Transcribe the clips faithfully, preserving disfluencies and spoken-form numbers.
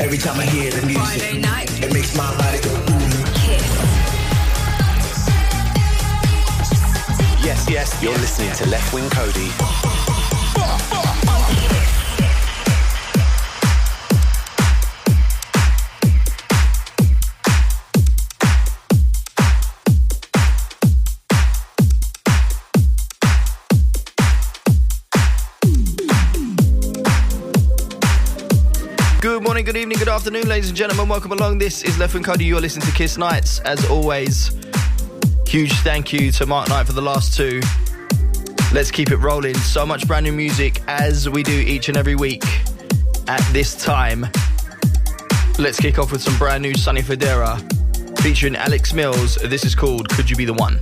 every time I hear the music. Friday night. It makes my body go boom. Kiss. Yes, yes, you're listening to Left Wing Cody. Good morning, good evening, good afternoon, ladies and gentlemen. Welcome along. This is Left Wing Cody. You're listening to Kiss Nights. As always, huge thank you to Mark Knight for the last two. Let's keep it rolling. So much brand new music as we do each and every week at this time. Let's kick off with some brand new Sonny Fodera featuring Alex Mills. This is called Could You Be the One?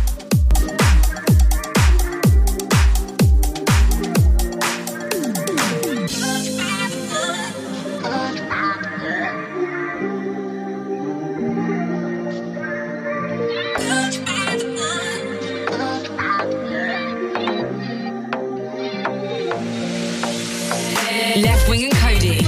Left Wing and Cody.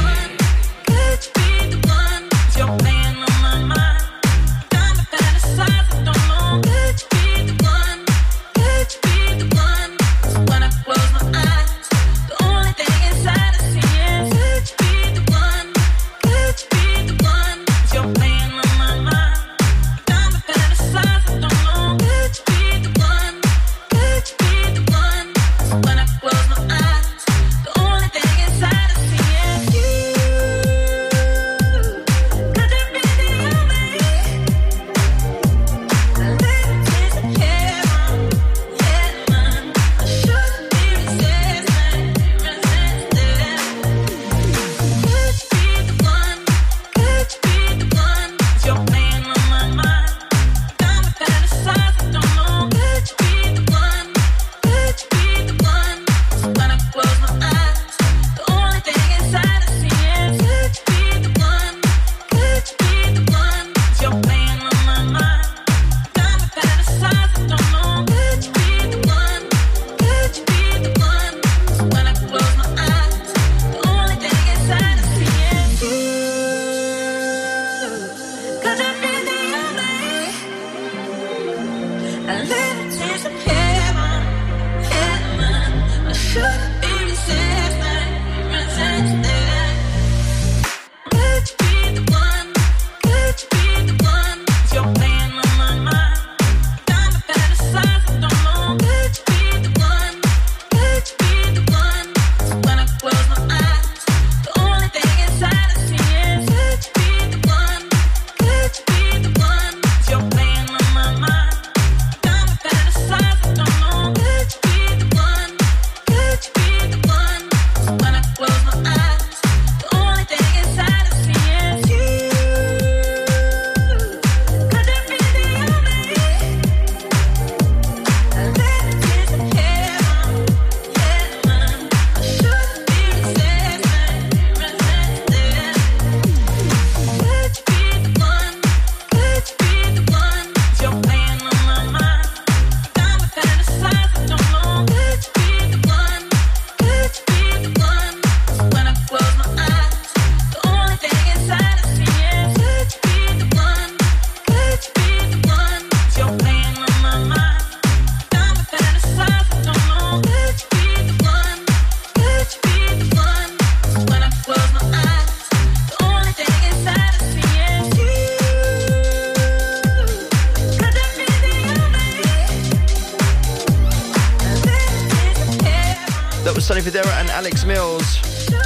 Sonny Fodera and Alex Mills.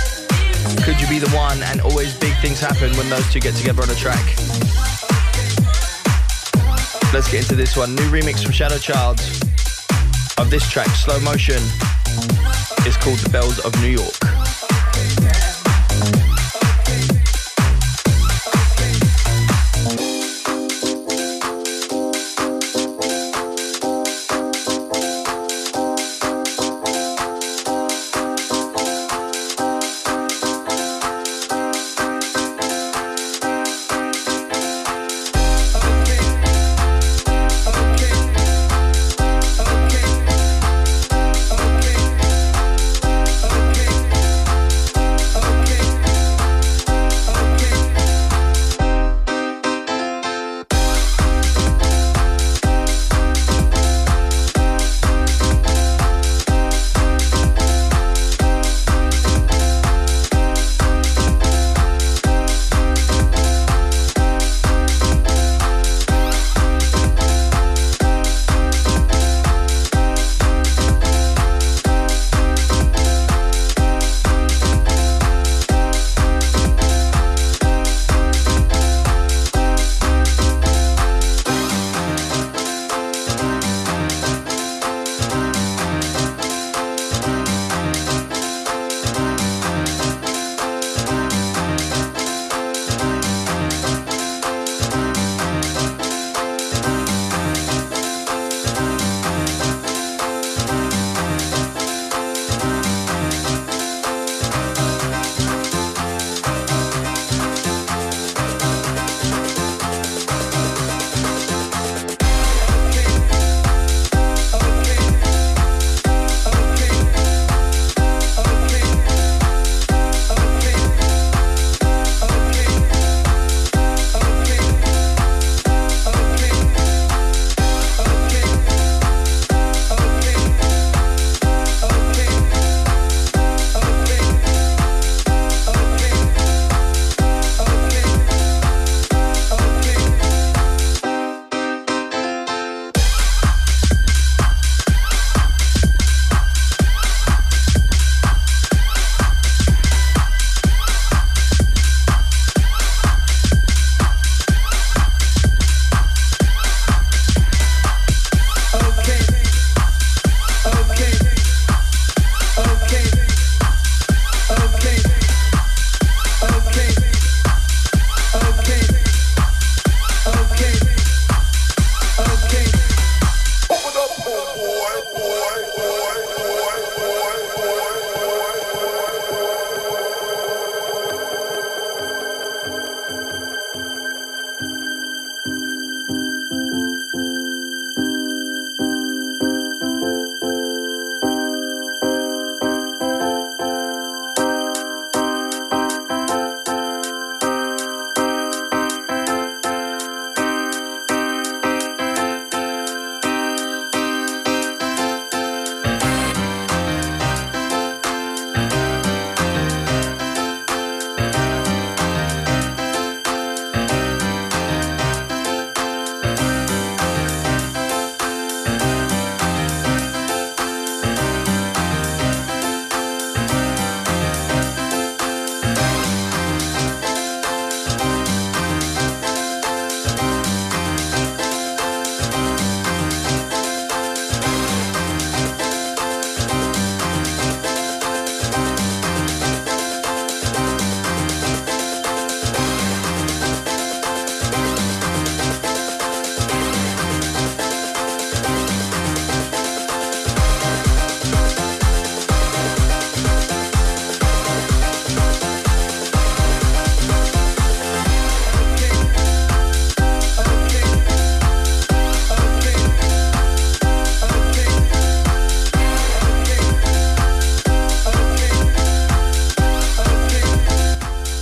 Could You Be the One? And always big things happen when those two get together on a track. Let's get into this one. New remix from Shadow Child of this track, Slow Motion. It's called The Bells of New York.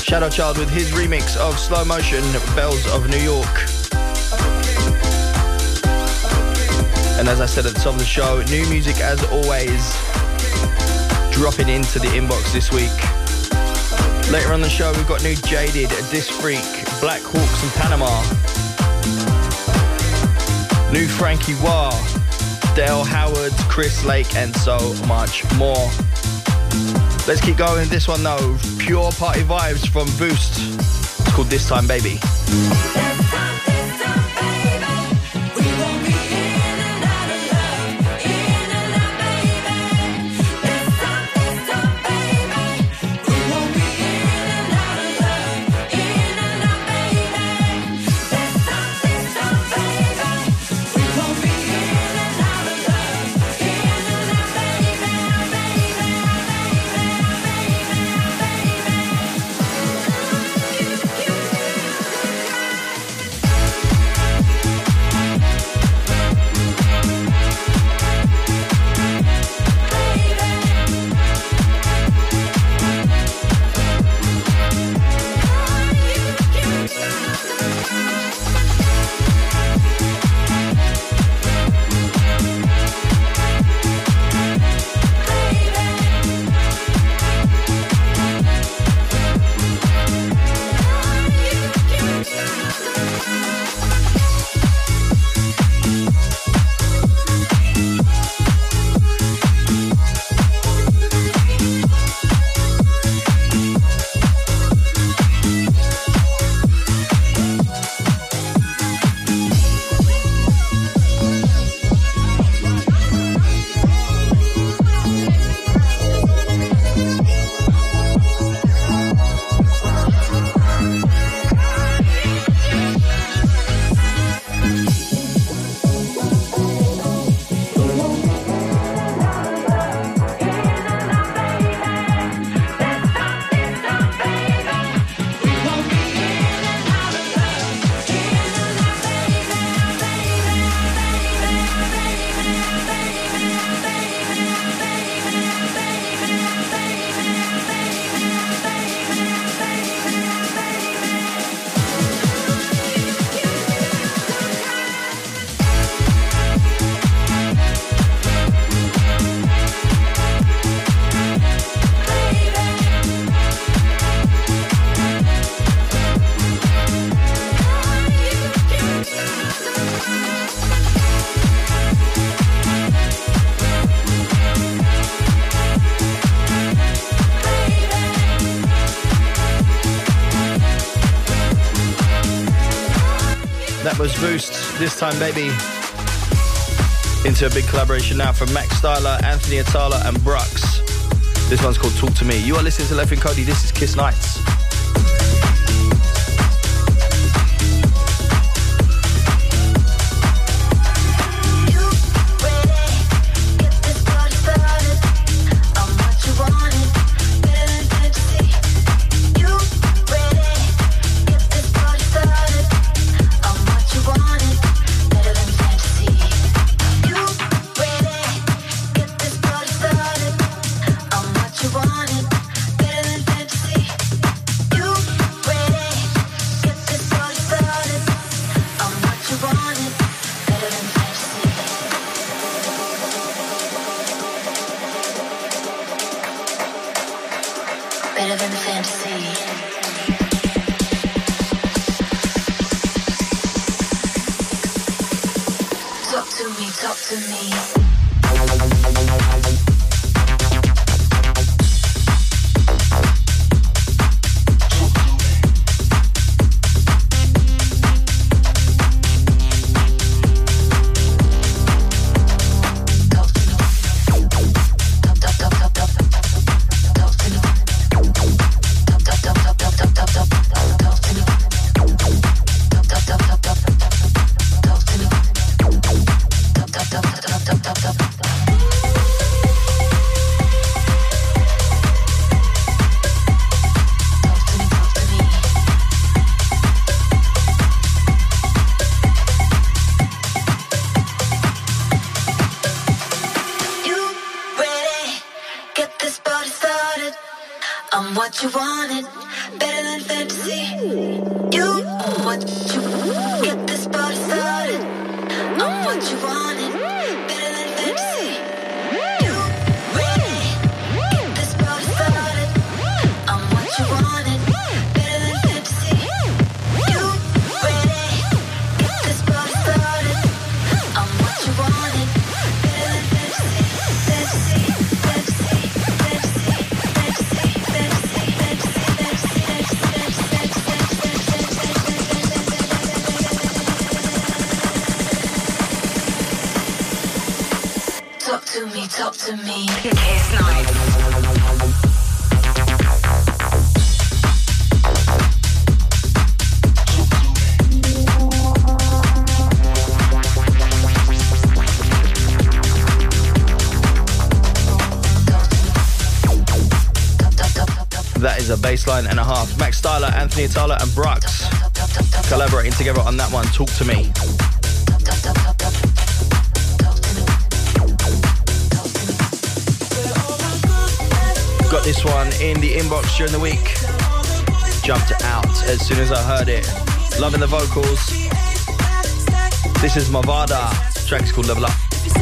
Shadow Child with his remix of Slow Motion, Bells of New York. And as I said at the top of the show, new music as always dropping into the inbox this week. Later on the show, we've got new Jaded, Disc Freak, Black Hawks and Panama. New Frankie Wah, Dale Howard, Chris Lake, and so much more. Let's keep going with this one though. Pure party vibes from Boost. It's called This Time Baby. Was Boost, This Time Baby, into a big collaboration now from Max Styler, Anthony Atala and Brux. This one's called Talk to Me. You are listening to Left and Cody. This is Kiss Nights. Top, top, top. I'm what you wanted, better than fantasy. You are what you get this party started. I'm what you wanted, better than fantasy. You ready? Get this party started. I'm what you wanted, better than fantasy. You ready? Get this party started. I'm what you wanted, better than fantasy. Fantasy, fantasy, fantasy, fantasy, fantasy, fantasy, fantasy. Talk to me, talk to me. Kiss night. That is a baseline and a half. Max Styler, Anthony Atala and Brux collaborating together on that one. Talk to me. Got this one in the inbox during the week. Jumped out as soon as I heard it. Loving the vocals. This is Mavada. The track's called Level Up.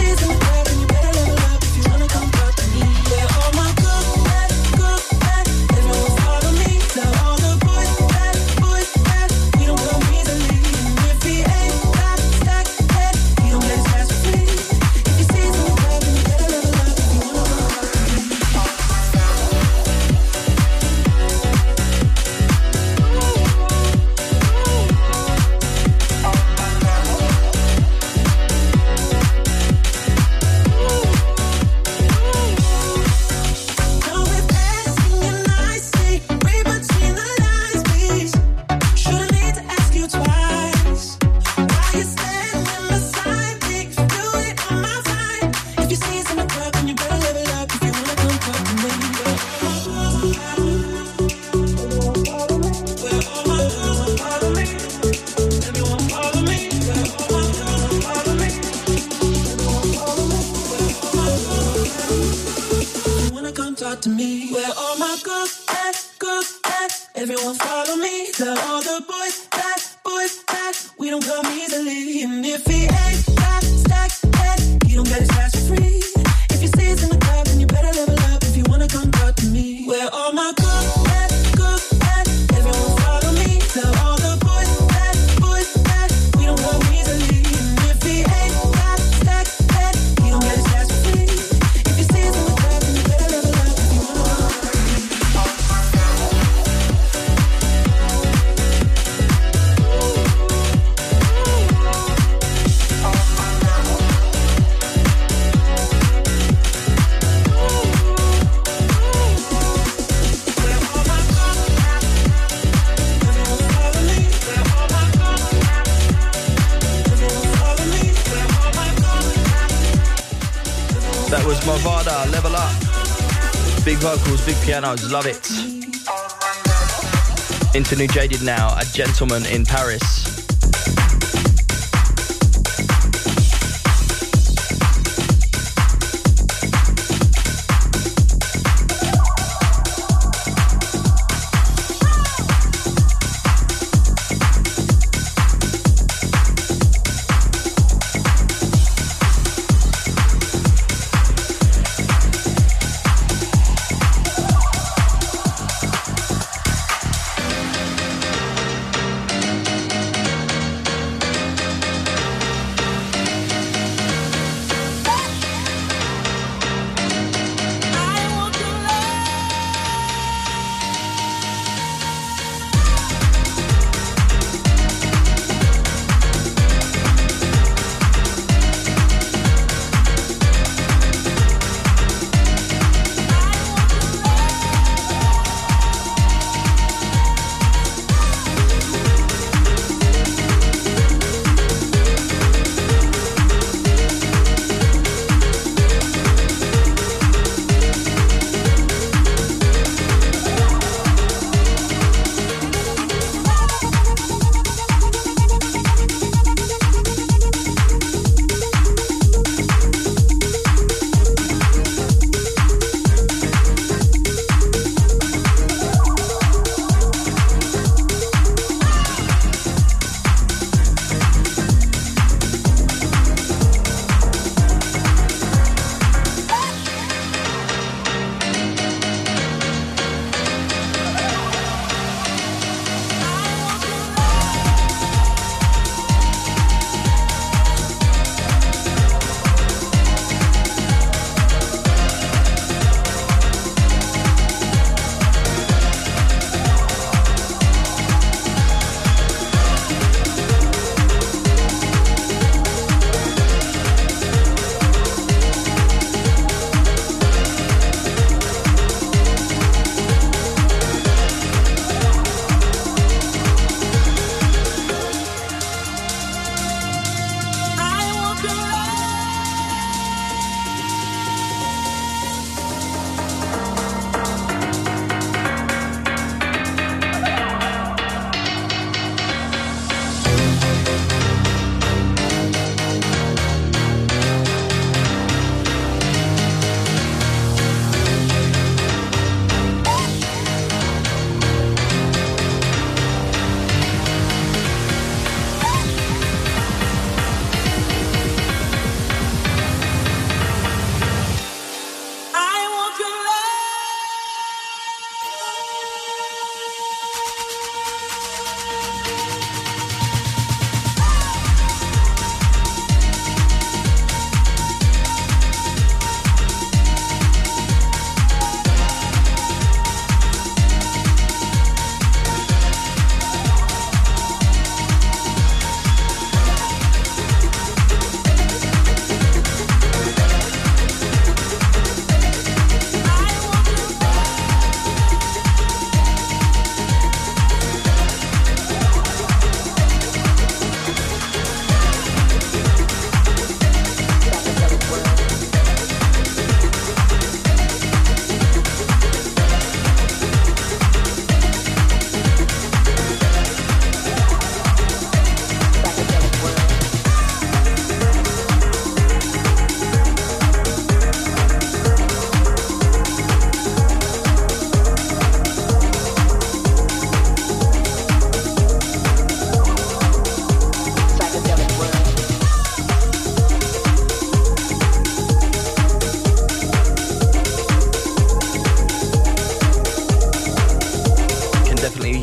Vocals, big pianos, love it. Into New Jaded now, A Gentleman in Paris.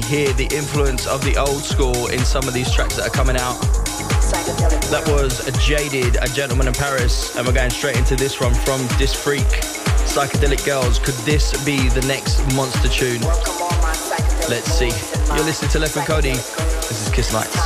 hear the influence of the old school in some of these tracks that are coming out. That was a Jaded, A Gentleman in Paris, and we're going straight into this one from Dis Freak, Psychedelic Girls. Could this be the next monster tune? Let's see. You're listening to Left and Cody. This is Kiss Nights.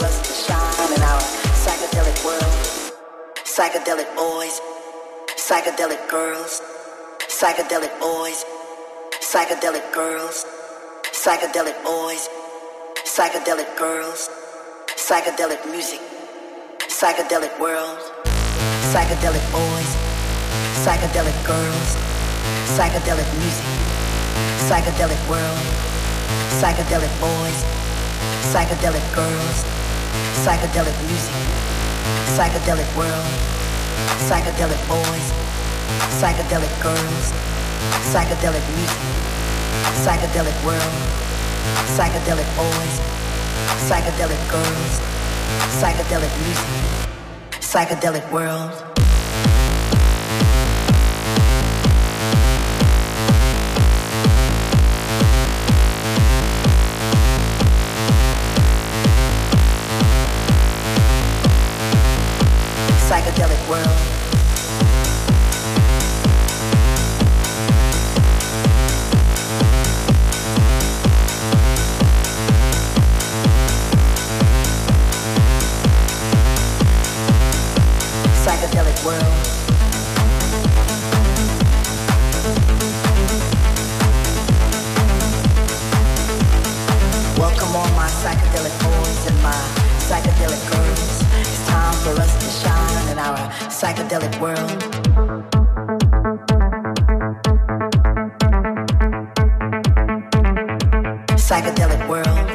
Psychedelic world, psychedelic boys, psychedelic girls, psychedelic boys, psychedelic girls, psychedelic boys, psychedelic girls, psychedelic music, psychedelic world, psychedelic boys, psychedelic girls, psychedelic music, psychedelic world, psychedelic boys, psychedelic girls, psychedelic music, psychedelic world, psychedelic boys, psychedelic girls, psychedelic music, psychedelic world, psychedelic boys, psychedelic girls, psychedelic music, psychedelic world. Psychedelic world. Psychedelic world. Welcome all my psychedelic boys and my psychedelic girls. It's time for us to shine in our psychedelic world. Psychedelic world.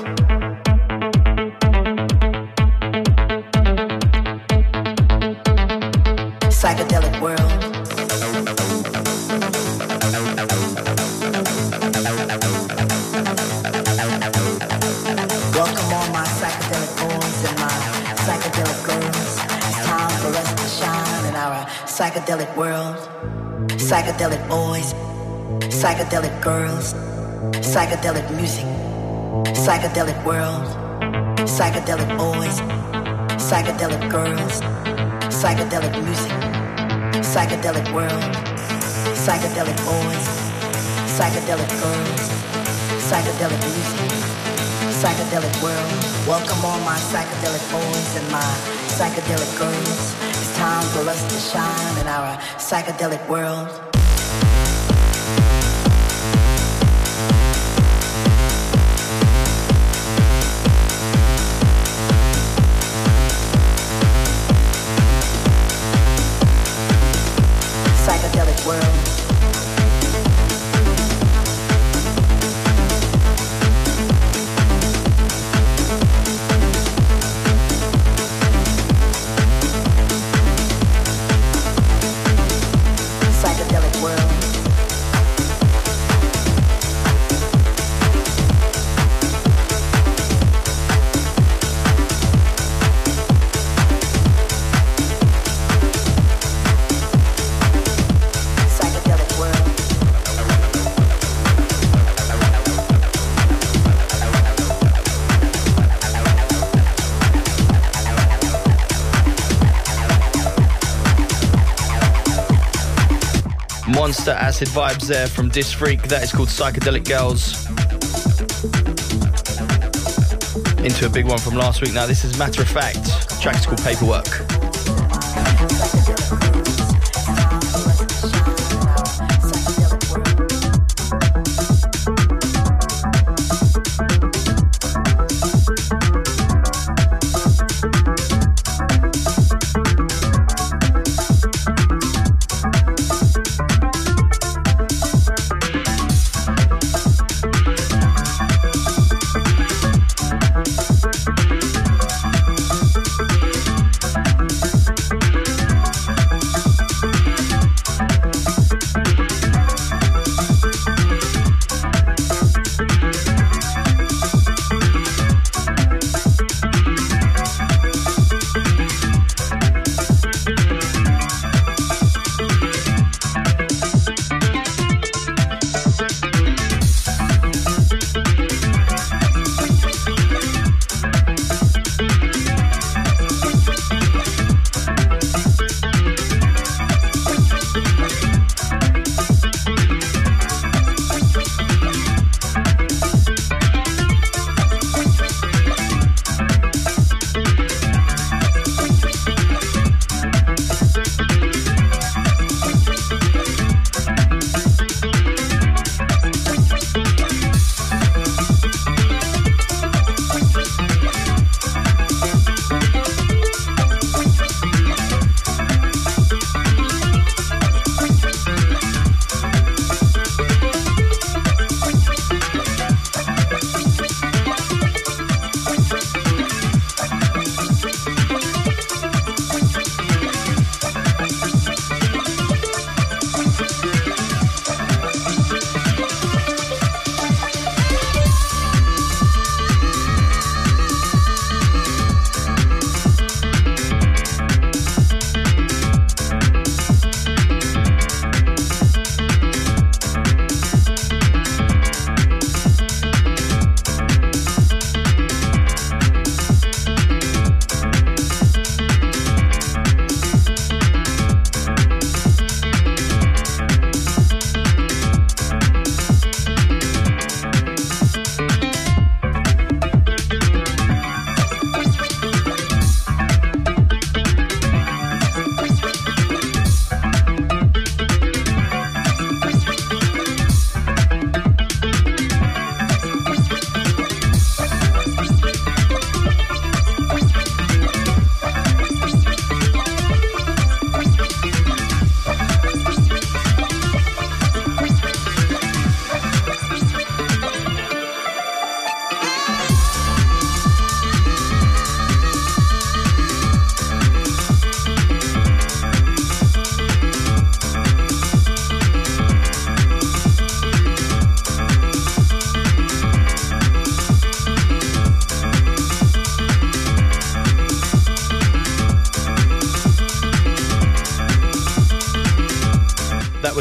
Psychedelic world. Welcome all my psychedelic boys and my psychedelic girls. It's time for us to shine in our psychedelic world. Psychedelic boys, psychedelic girls, psychedelic music, psychedelic world, psychedelic boys, psychedelic girls, psychedelic music, psychedelic world, psychedelic boys, psychedelic girls, psychedelic music, psychedelic world. Welcome all my psychedelic boys and my psychedelic girls. It's time for us to shine in our psychedelic world. Psychedelic world. Psychedelic world. Monster acid vibes there from Dis Freak. That is called Psychedelic Girls. Into a big one from last week now. This is Matter of Fact. The track is called Paperwork.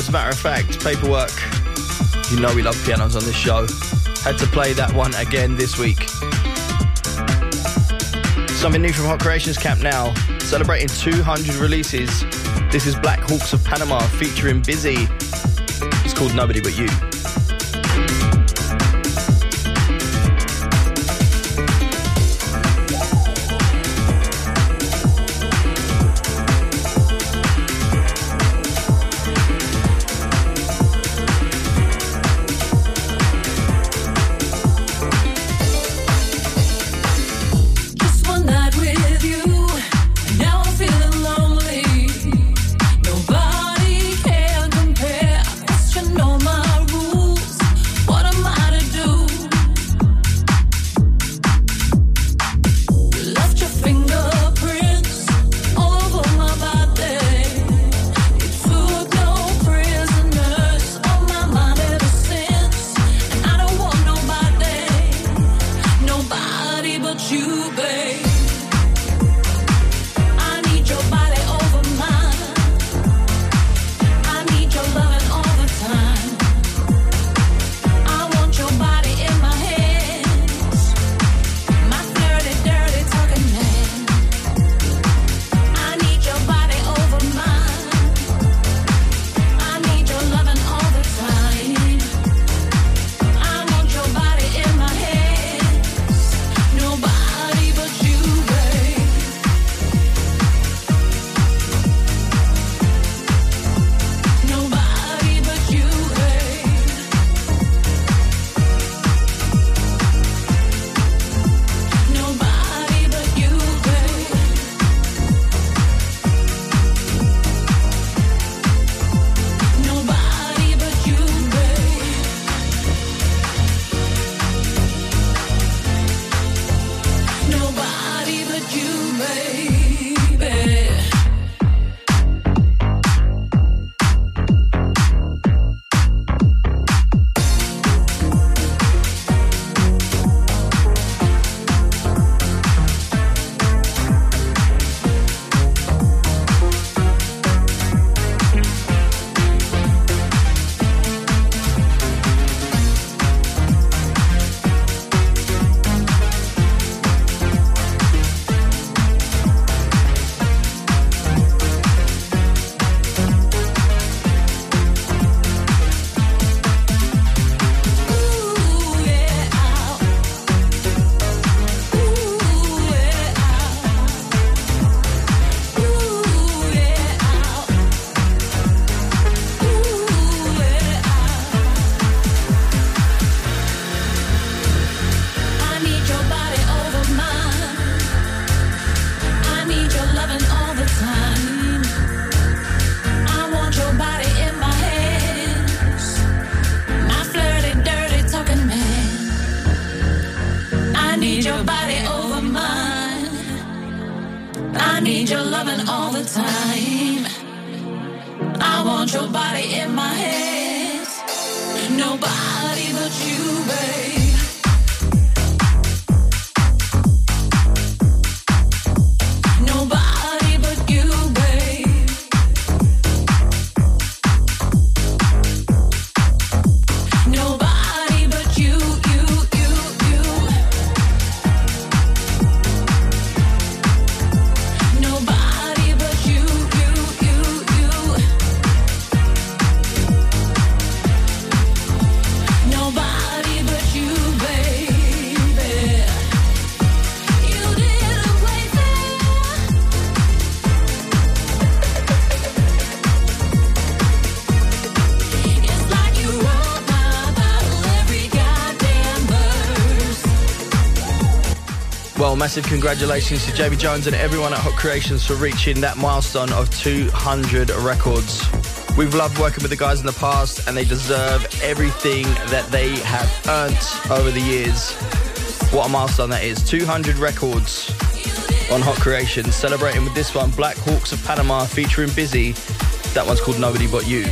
As a matter of fact, Paperwork, you know we love pianos on this show. Had to play that one again this week. Something new from Hot Creations Camp now, celebrating two hundred releases. This is Black Hawks of Panama featuring Busy. It's called Nobody But You. Massive congratulations to J B Jones and everyone at Hot Creations for reaching that milestone of two hundred records. We've loved working with the guys in the past and they deserve everything that they have earned over the years. What a milestone that is. two hundred records on Hot Creations, celebrating with this one, Black Hawks of Panama featuring Busy. That one's called Nobody But You.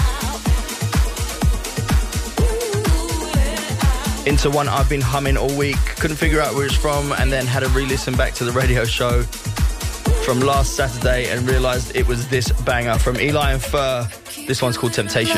Into one I've been humming all week, couldn't figure out where it's from, and then had a re-listen back to the radio show. from last Saturday and realised it was this banger from Eli and Fur. This one's called Temptation.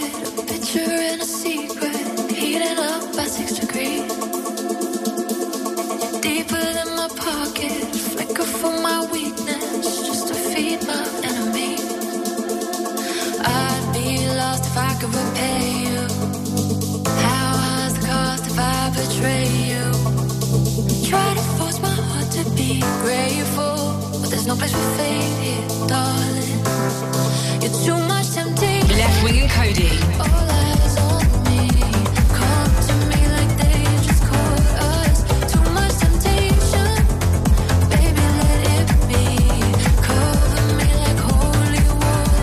If I could repay you, how high's the cost if I betray you? Try to force my heart to be grateful, but there's no place for faith here, darling. You're too much temptation. Left Wing and Cody. All eyes on me, come to me like they just caught us. Too much temptation, baby, let it be. Cover me like holy water.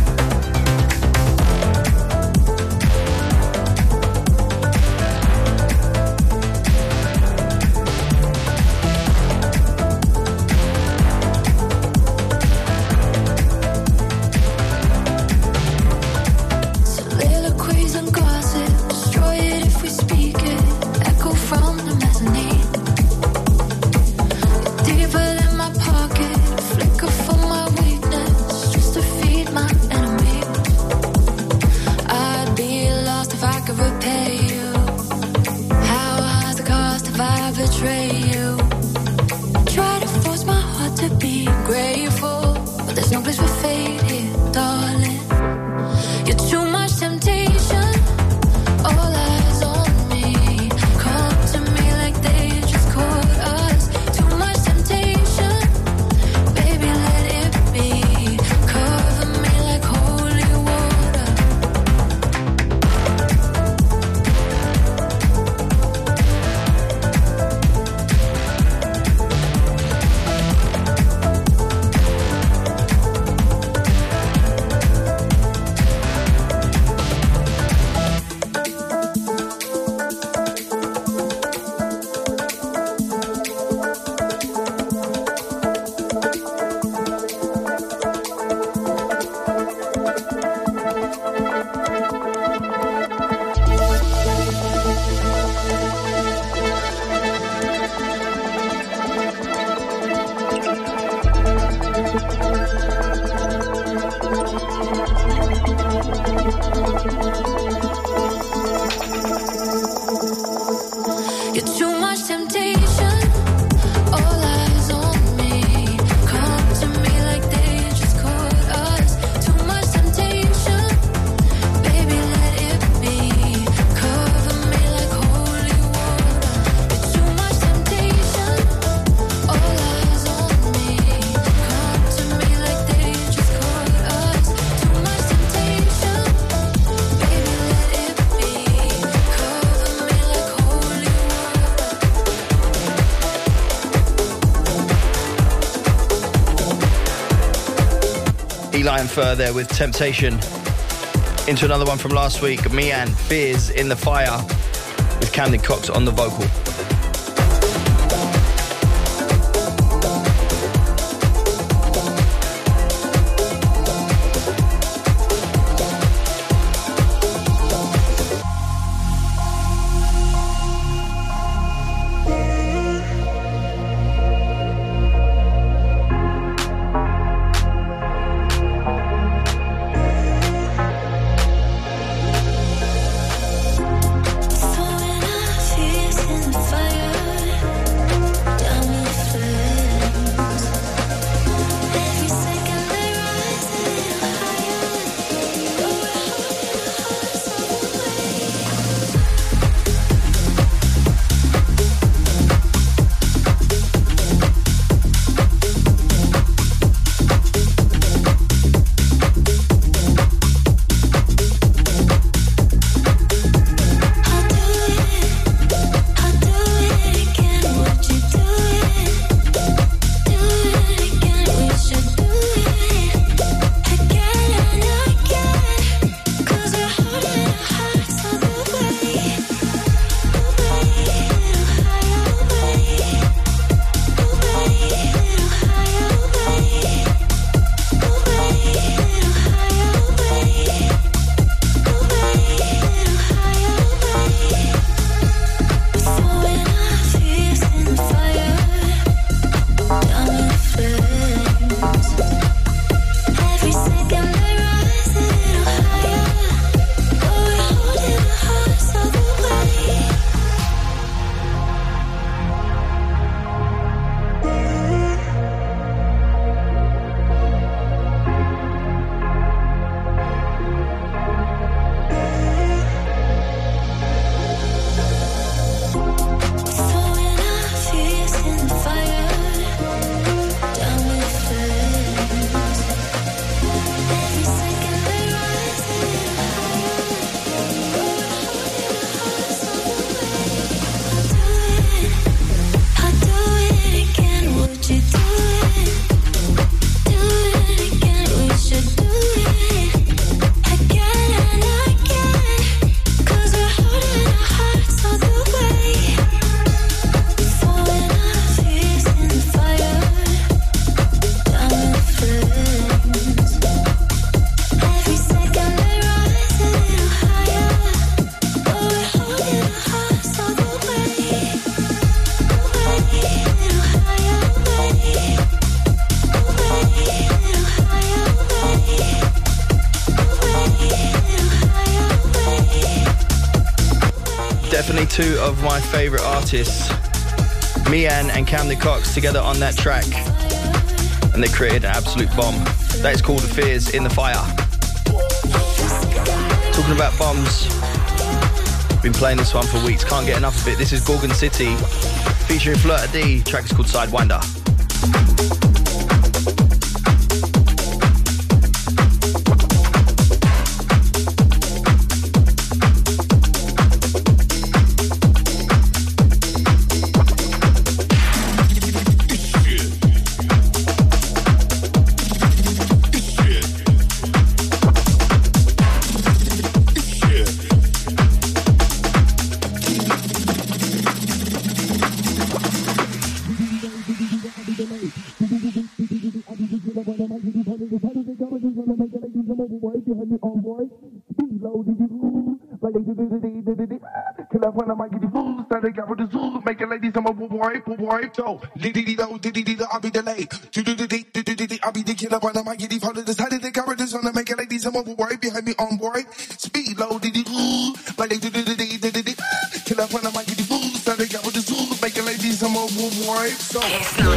Eli and Fur there with Temptation. Into another one from last week, Mian, Fears in the Fire, with Camden Cox on the vocal. Fire. Definitely two of my favourite artists, Mian and Camden Cox, together on that track. And they created an absolute bomb. That is called Fears in the Fire. Talking about bombs, been playing this one for weeks, can't get enough of it. This is Gorgon City featuring Flirta D. Track is called Sidewinder. So, diddy do, diddy do, I'll be delayed. Do do do do do do, I'll be the killer when I might get deep. How to decide the cover this on the make it like these. I'm overboard behind me on board. Speed low, diddy do, like they do do do do do do. Killer when I might get deep. Start the cover this, make it like these. I'm overboard. So, I'll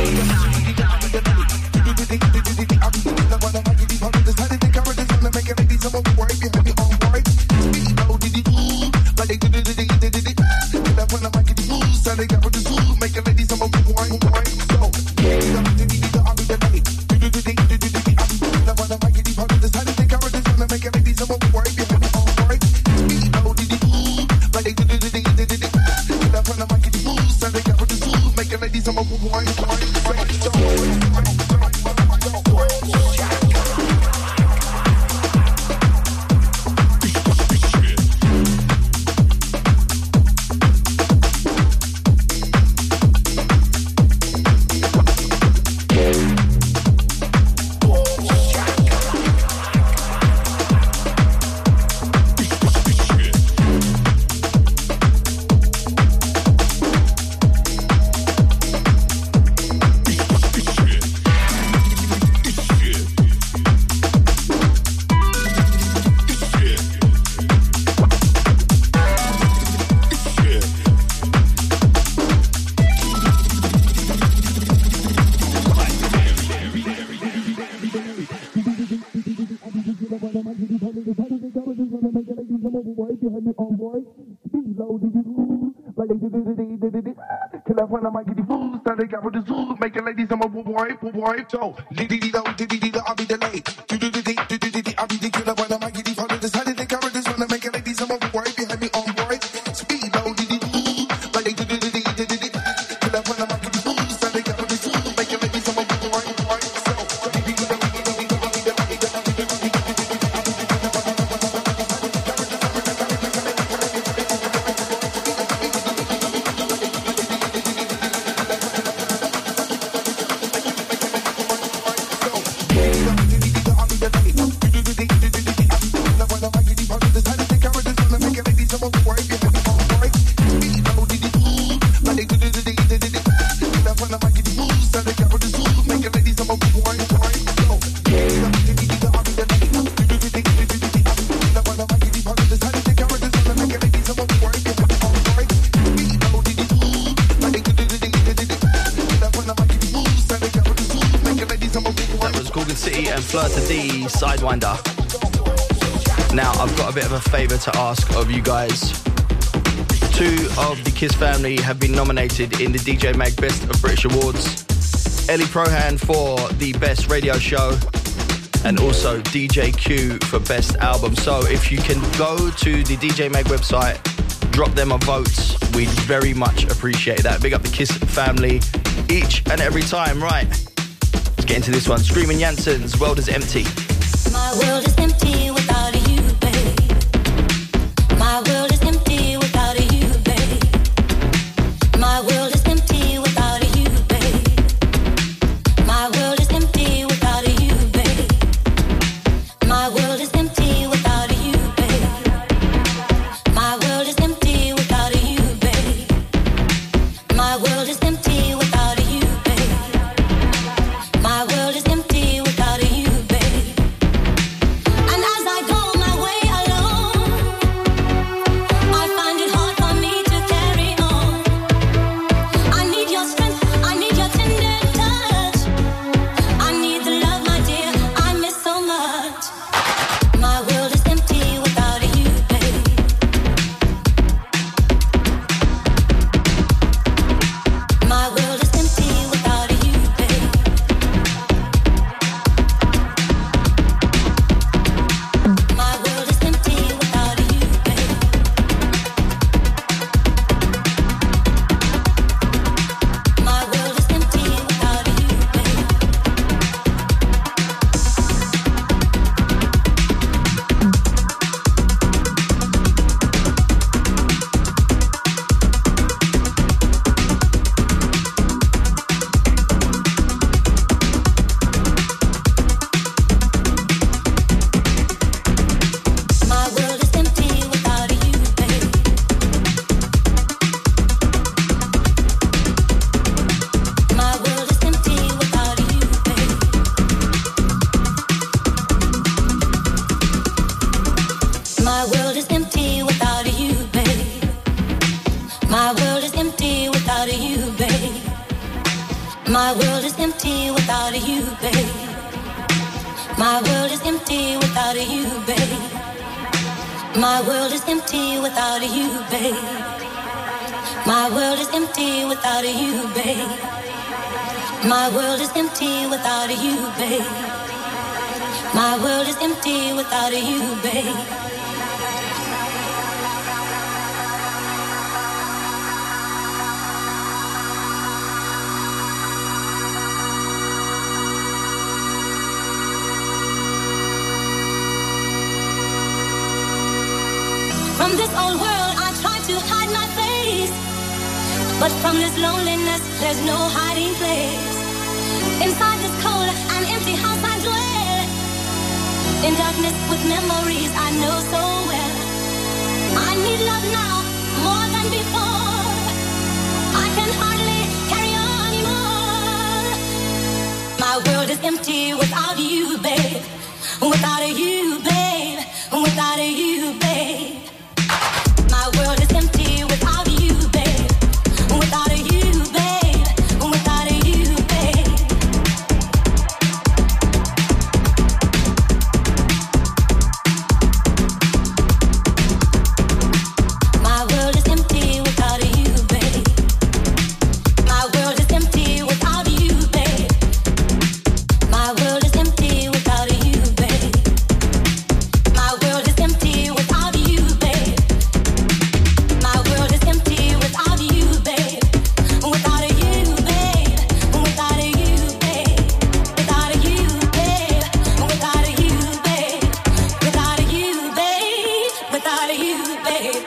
be the killer when I might get deep. How to decide the cover this on the make it like these. I'm overboard behind me on board. Speed low, diddy do, like they do do do do do do. Killer when I might get deep. Start the cover this, make it like these. I'm overboard. So, diddy do, diddy do, I'll be delayed. Do do do do do do, I'll be the killer when I might get deep. How to decide the cover this one to make it like these. I'm overboard behind me on board. Speed low, diddy do, like they do do do do do do. Killer when I might get deep. Start the cover this, make it like these. I'm overboard. So, diddy do, diddy do, I'll be delayed. Flirta D, Sidewinder. Now, I've got a bit of a favour to ask of you guys. Two of the Kiss family have been nominated in the D J Mag Best of British Awards. Ellie Prohan for the Best Radio Show and also D J Q for Best Album. So if you can go to the D J Mag website, drop them a vote, we'd very much appreciate that. Big up the Kiss family each and every time. Right, let's get into this one. Screaming Janssen's World is Empty. My world is empty without you, babe. My world is empty without you, babe. My world is empty without you, babe. My world is empty without you, babe. My world is empty without you, babe. My world is empty without you, babe. My world is empty without you, babe. My world is empty without you, babe. And as I empty without you, babe. My world is empty without you, babe. My world is empty without you, babe. My world is empty without you, babe. My world is empty without you, babe. My world is empty without you, babe. My world is empty without you, babe. From this old world I try to hide my face, but from this loneliness there's no hiding place. Inside this cold and empty house I dwell, in darkness with memories I know so well. I need love now more than before. I can hardly carry on anymore. My world is empty without you, babe. Without you, babe. Without you, babe. My world is empty without you, babe. Without you, babe. Without you, babe. My world is empty without you, babe. My world is empty without you, babe. My world is empty without you, babe. My world is empty without you, babe. My world is empty without you, babe. Without you, babe. Without you, babe. Without you, babe. Without you, babe. Without you, babe. Without you, babe.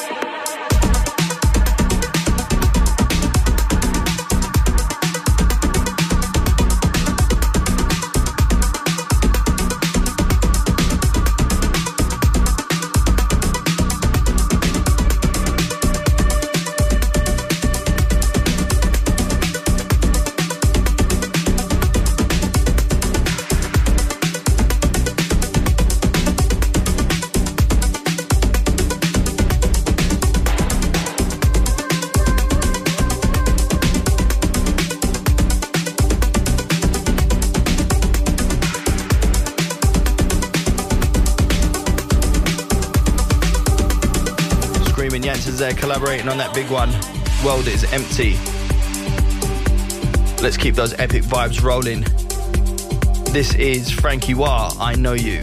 Screaming Yancey's there collaborating on that big one. World is empty. Let's keep those epic vibes rolling. This is Frankie Wah, I Know You.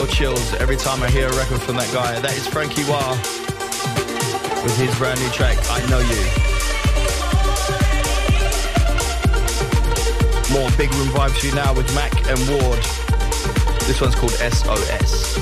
chills every time I hear a record from that guy. That is Frankie Wah with his brand new track, I Know You. More big room vibes for you now with Mac and Ward. This one's called S O S.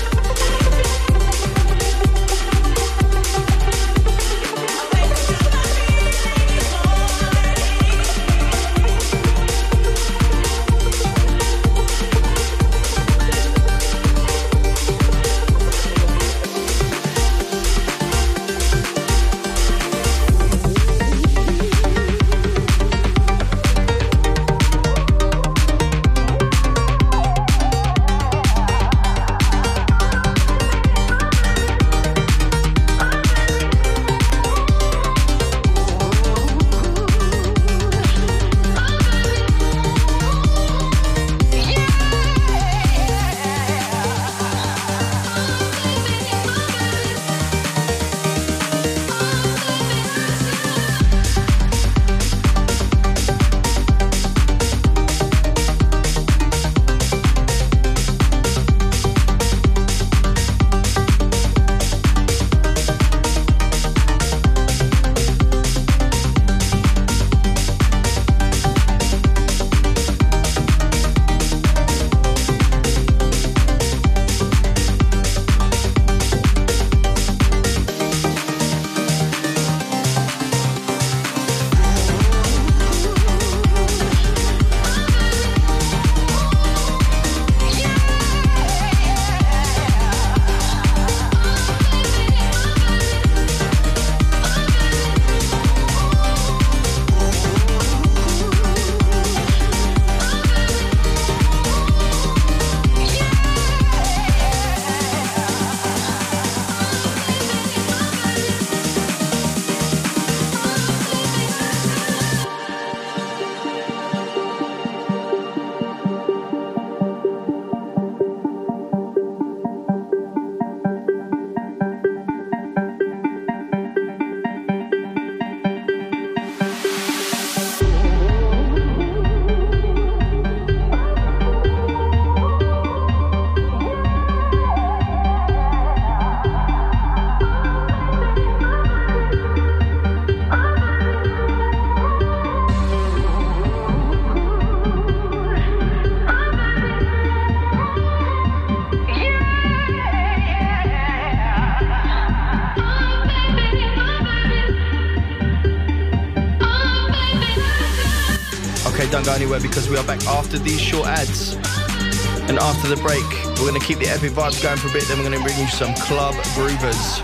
Don't go anywhere because we are back after these short ads. And after the break, we're going to keep the epic vibes going for a bit, then we're going to bring you some club groovers.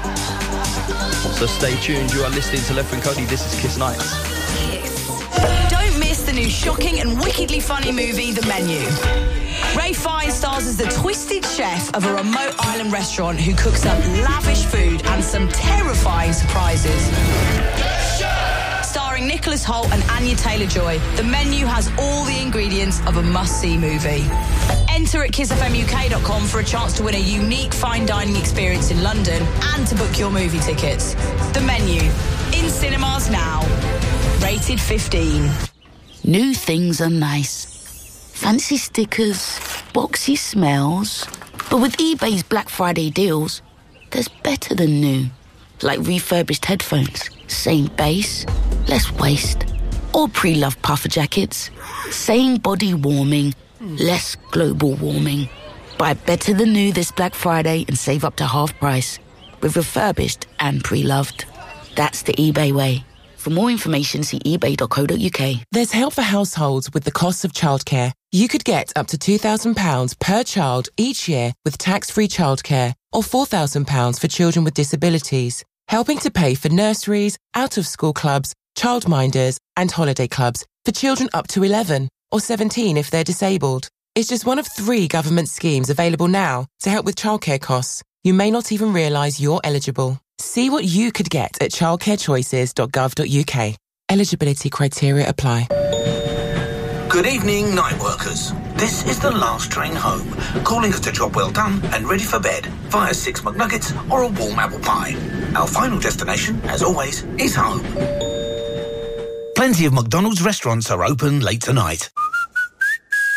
So stay tuned, you are listening to Left and Cody, this is Kiss Nights. Don't miss the new shocking and wickedly funny movie, The Menu. Ray Fiennes stars as the twisted chef of a remote island restaurant who cooks up lavish food and some terrifying surprises. Starring Nicholas Hoult and Anya Taylor-Joy, The Menu has all the ingredients of a must-see movie. Enter at kiss f m u k dot com for a chance to win a unique fine dining experience in London and to book your movie tickets. The Menu, in cinemas now. Rated fifteen. New things are nice. Fancy stickers, boxy smells. But with eBay's Black Friday deals, there's better than new. Like refurbished headphones, same bass, less waste. Or pre-loved puffer jackets, same body warming, less global warming. Buy better than new this Black Friday and save up to half price with refurbished and pre-loved. That's the eBay way. For more information, see ebay dot co dot u k. There's help for households with the costs of childcare. You could get up to two thousand pounds per child each year with tax-free childcare, or four thousand pounds for children with disabilities, helping to pay for nurseries, out-of-school clubs, childminders and holiday clubs for children up to eleven, or seventeen if they're disabled. It's just one of three government schemes available now to help with childcare costs. You may not even realise you're eligible. See what you could get at childcare choices dot gov dot u k. Eligibility criteria apply. Good evening, night workers. This is the last train home, calling us to job well done and ready for bed via six McNuggets or a warm apple pie. Our final destination, as always, is home. Plenty of McDonald's restaurants are open late tonight.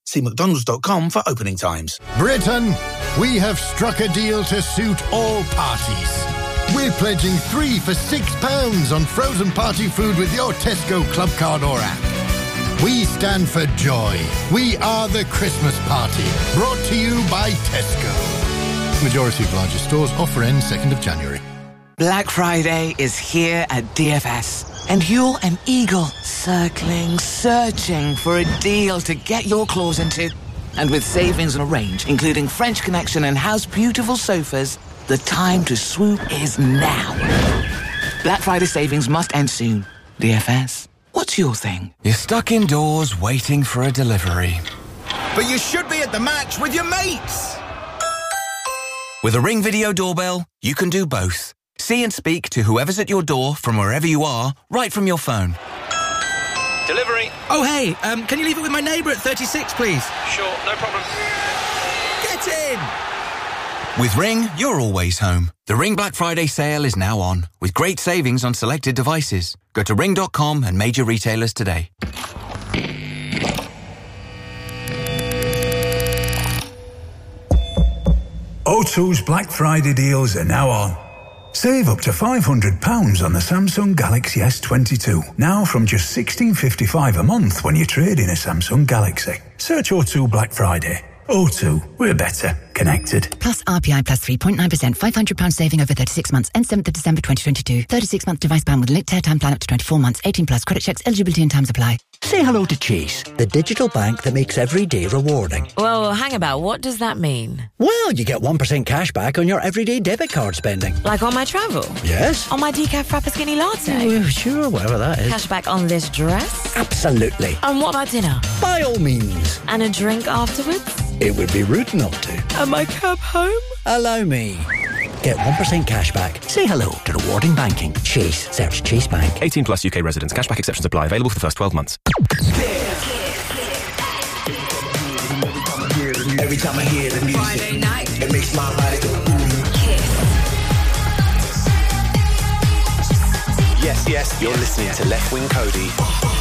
See mcdonalds dot com for opening times. Britain, we have struck a deal to suit all parties. We're pledging three for six pounds on frozen party food with your Tesco Club Card or app. We stand for joy. We are the Christmas party. Brought to you by Tesco. Majority of larger stores. Offer ends second of January. Black Friday is here at D F S. And you're an eagle circling, searching for a deal to get your claws into. And with savings on a range, including French Connection and House Beautiful sofas, the time to swoop is now. Black Friday savings must end soon. D F S, what's your thing? You're stuck indoors waiting for a delivery. But you should be at the match with your mates! With a Ring Video Doorbell, you can do both. See and speak to whoever's at your door from wherever you are, right from your phone. Delivery. Oh, hey, um, can you leave it with my neighbour at thirty-six, please? Sure, no problem. Get in! With Ring, you're always home. The Ring Black Friday sale is now on, with great savings on selected devices. Go to ring dot com and major retailers today. O two's Black Friday deals are now on. Save up to five hundred pounds on the Samsung Galaxy S twenty-two. Now from just sixteen fifty-five a month when you trade in a Samsung Galaxy. Search O two Black Friday. O two, we're better connected. Plus R P I plus three point nine percent, five hundred pounds saving over thirty-six months, end seventh of December twenty twenty-two. thirty-six month device plan with linked airtime plan up to twenty-four months, eighteen plus credit checks, eligibility and times apply. Say hello to Chase, the digital bank that makes every day rewarding. Well, hang about, what does that mean? Well, you get one percent cash back on your everyday debit card spending. Like on my travel? Yes. On my decaf frappa skinny latte? Well, sure, whatever that is. Cash back on this dress? Absolutely. And what about dinner? By all means. And a drink afterwards? It would be rude not to. And my cab home? Allow me. Get one percent cash back. Say hello to rewarding banking. Chase. Search Chase Bank. eighteen plus U K residents. Cashback exceptions apply. Available for the first twelve months. Every time I hear the music, Friday night, it makes my body go Yes, yes, you're listening to Left Wing Cody.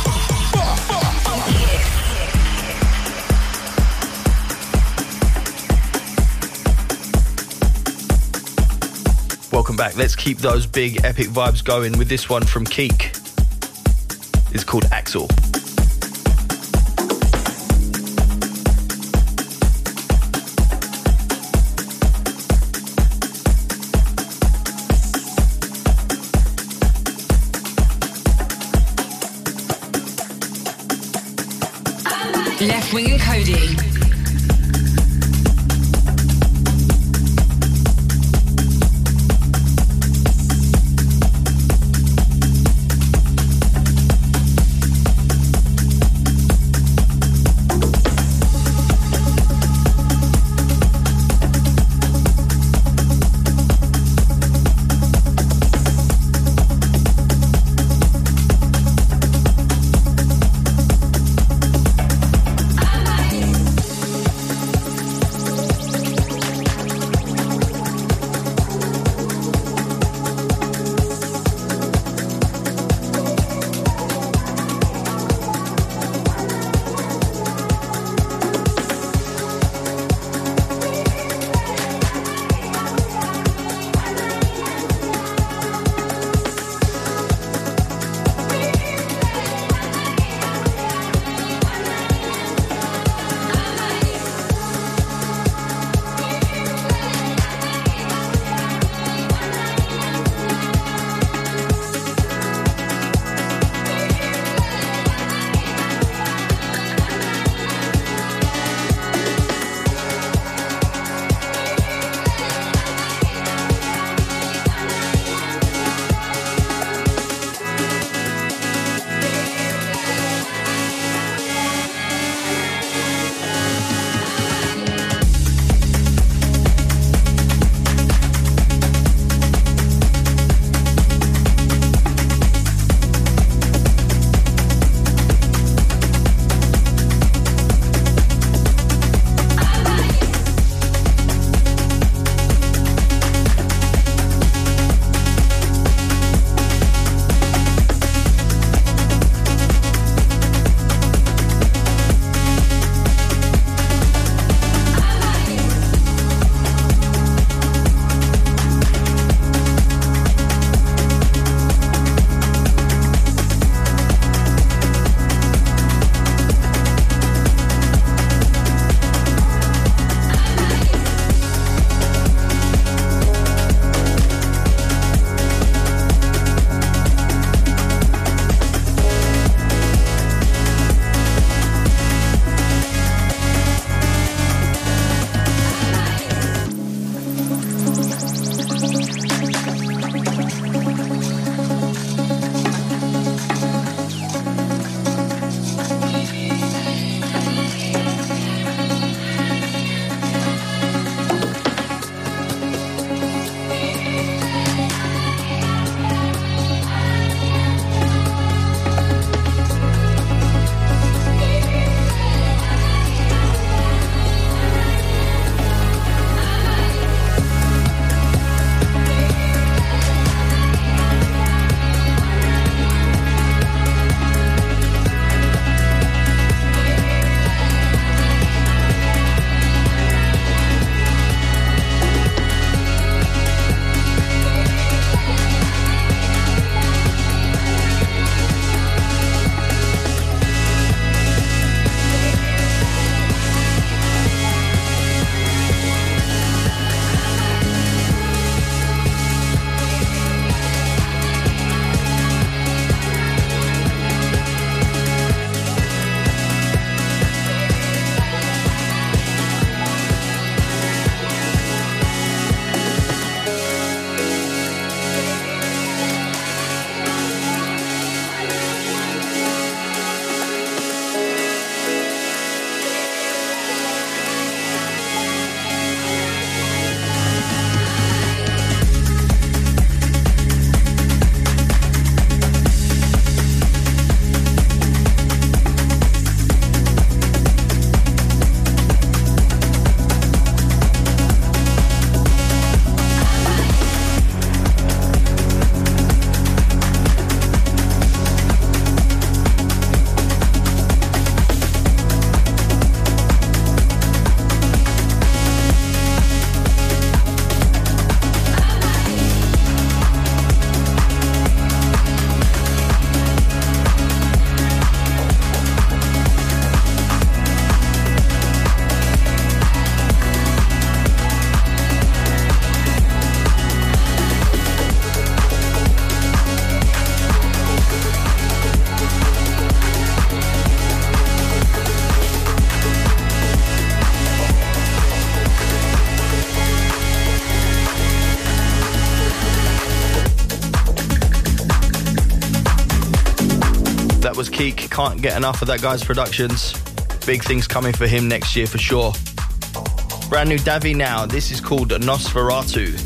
Welcome back. Let's keep those big epic vibes going with this one from Keek. It's called Axel. Left Wing and Cody. Keek. Can't get enough of that guy's productions. Big things coming for him next year for sure. Brand new Davi now. This is called Nosferatu.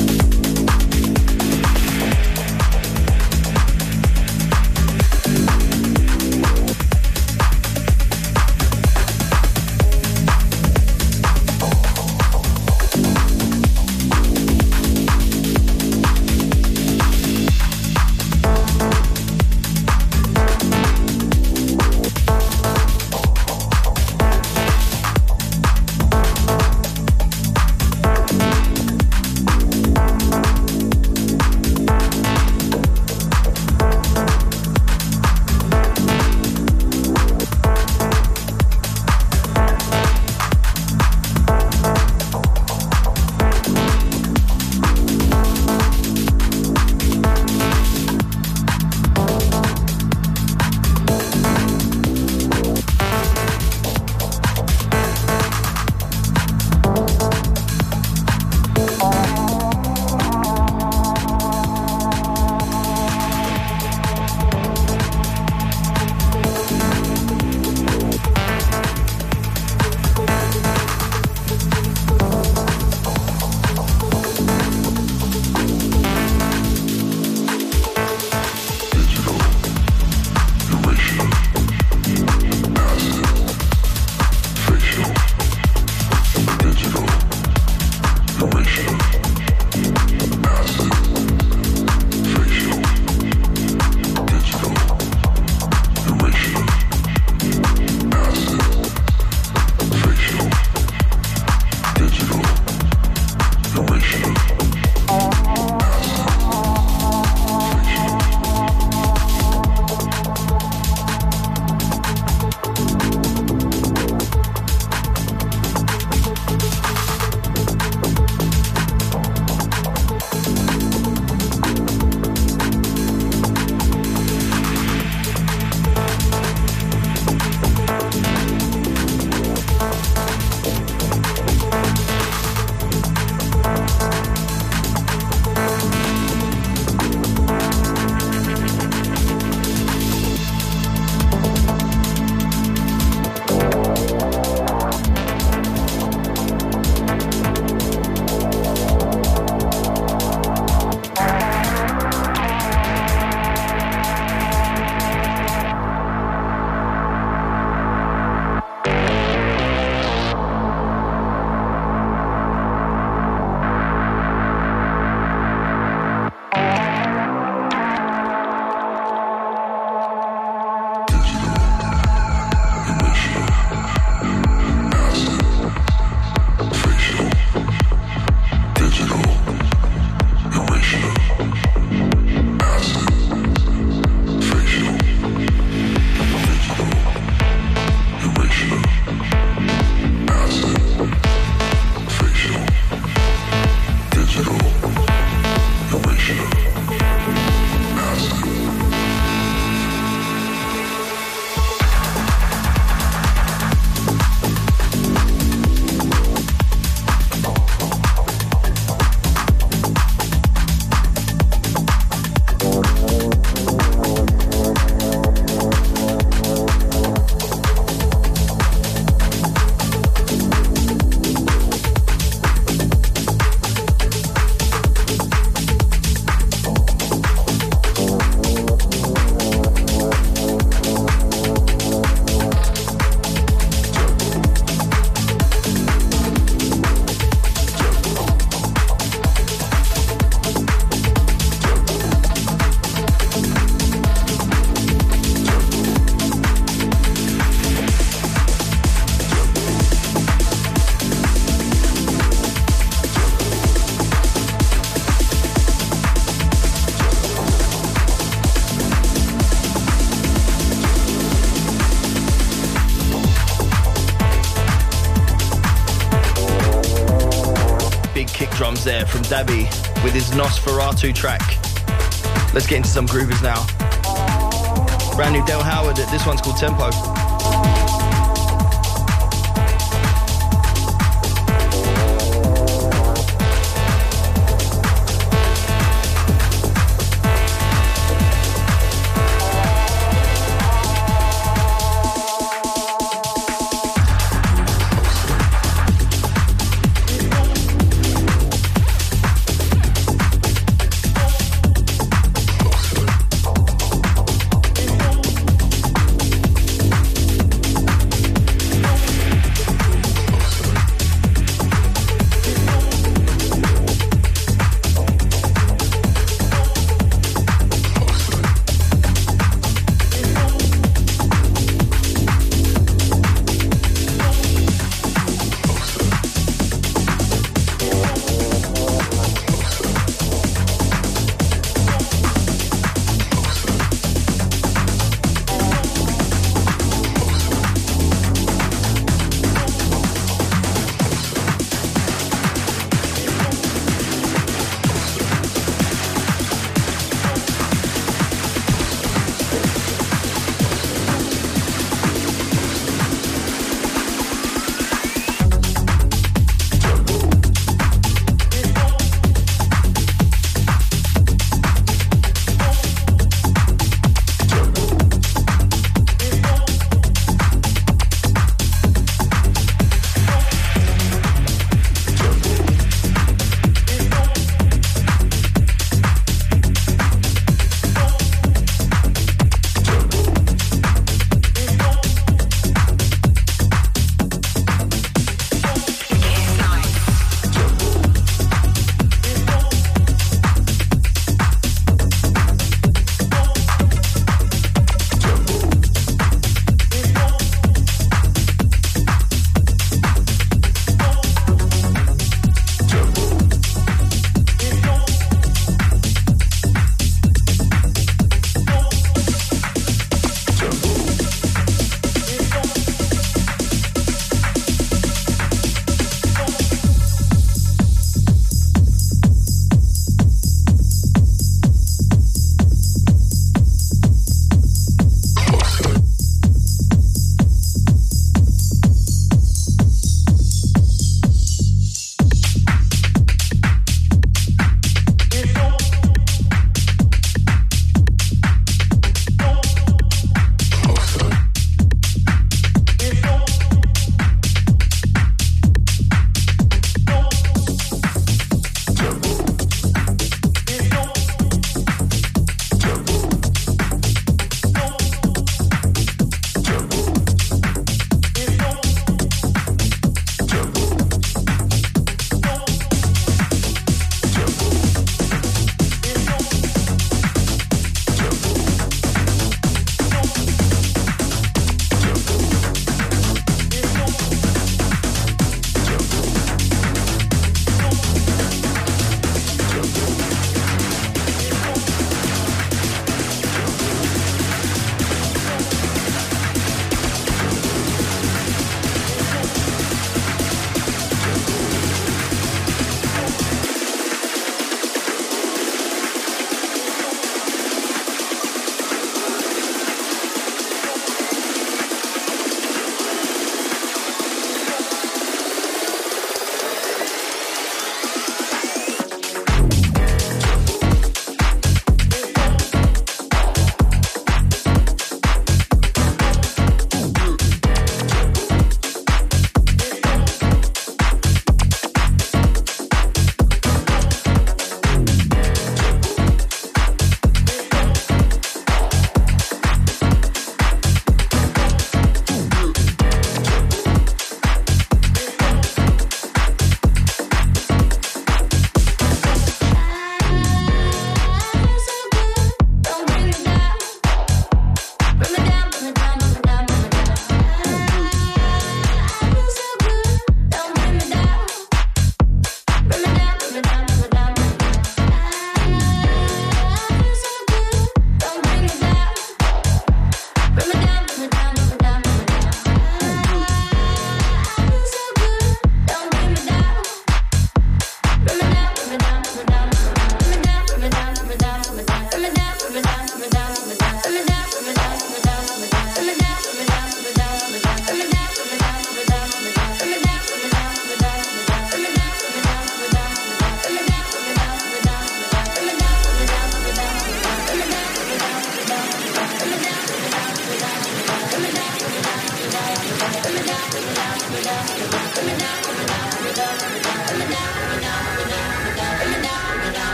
drums there from Dabi with his Nosferatu track. Let's get into some groovers now. Brand new Del Howard, this one's called Tempo.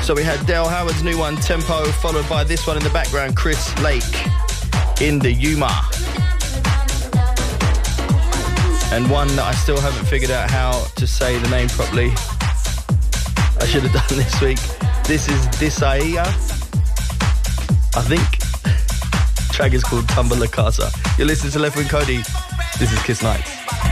So we had Dale Howard's new one, Tempo, followed by this one in the background, Chris Lake, In the Yuma. And one that I still haven't figured out how to say the name properly. I should have done this week. This is Disaia, I think. The track is called Tumba La Casa. You're listening to Left Wing Cody. This is Kiss Nights.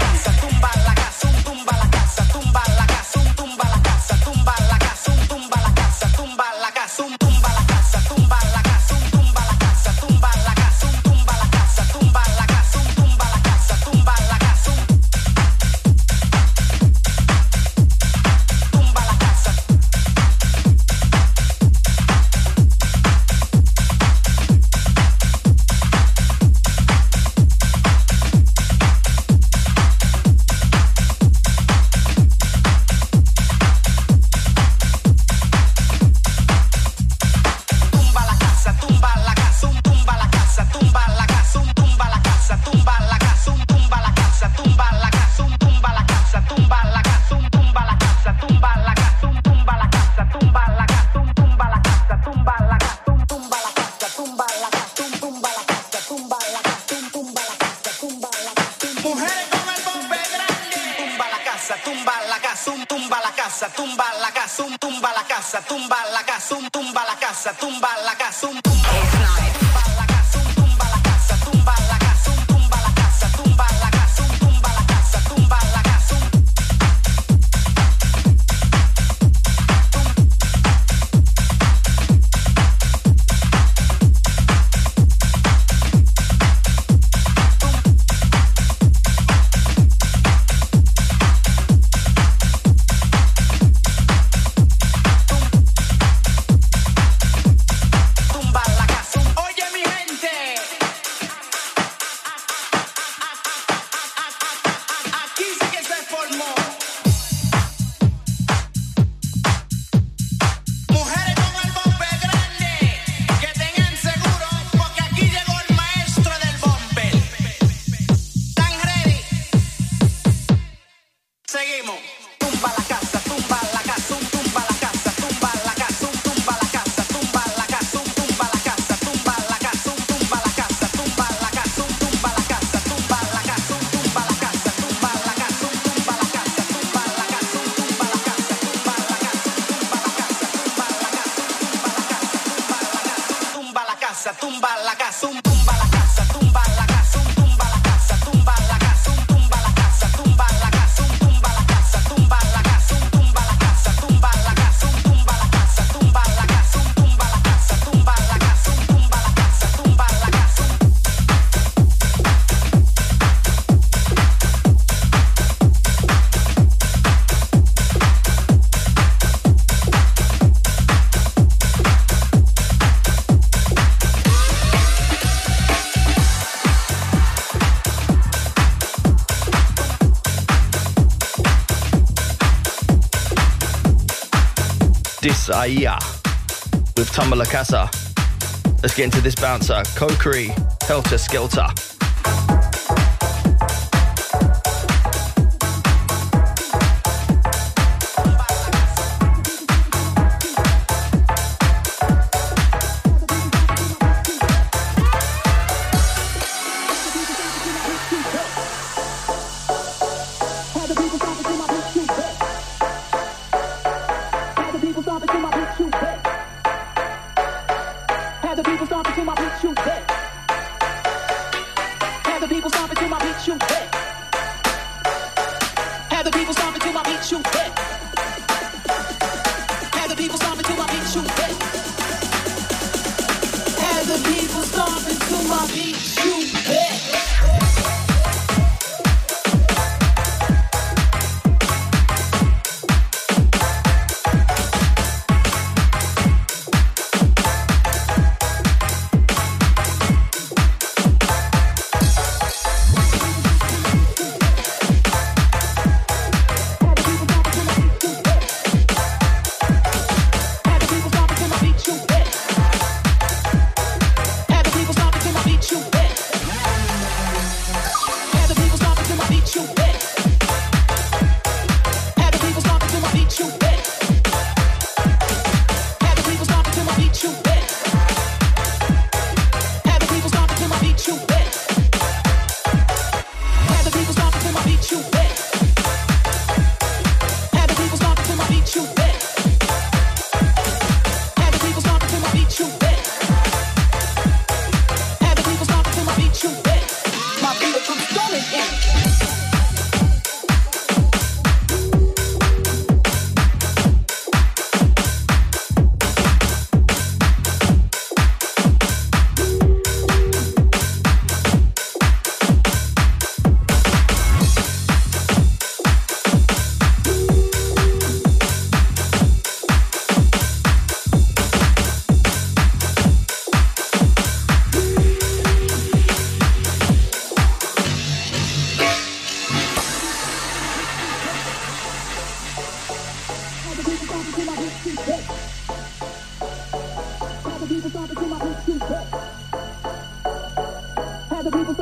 Disaia with Tumba La Casa. Let's get into this bouncer. Kokiri, Helter Skelter.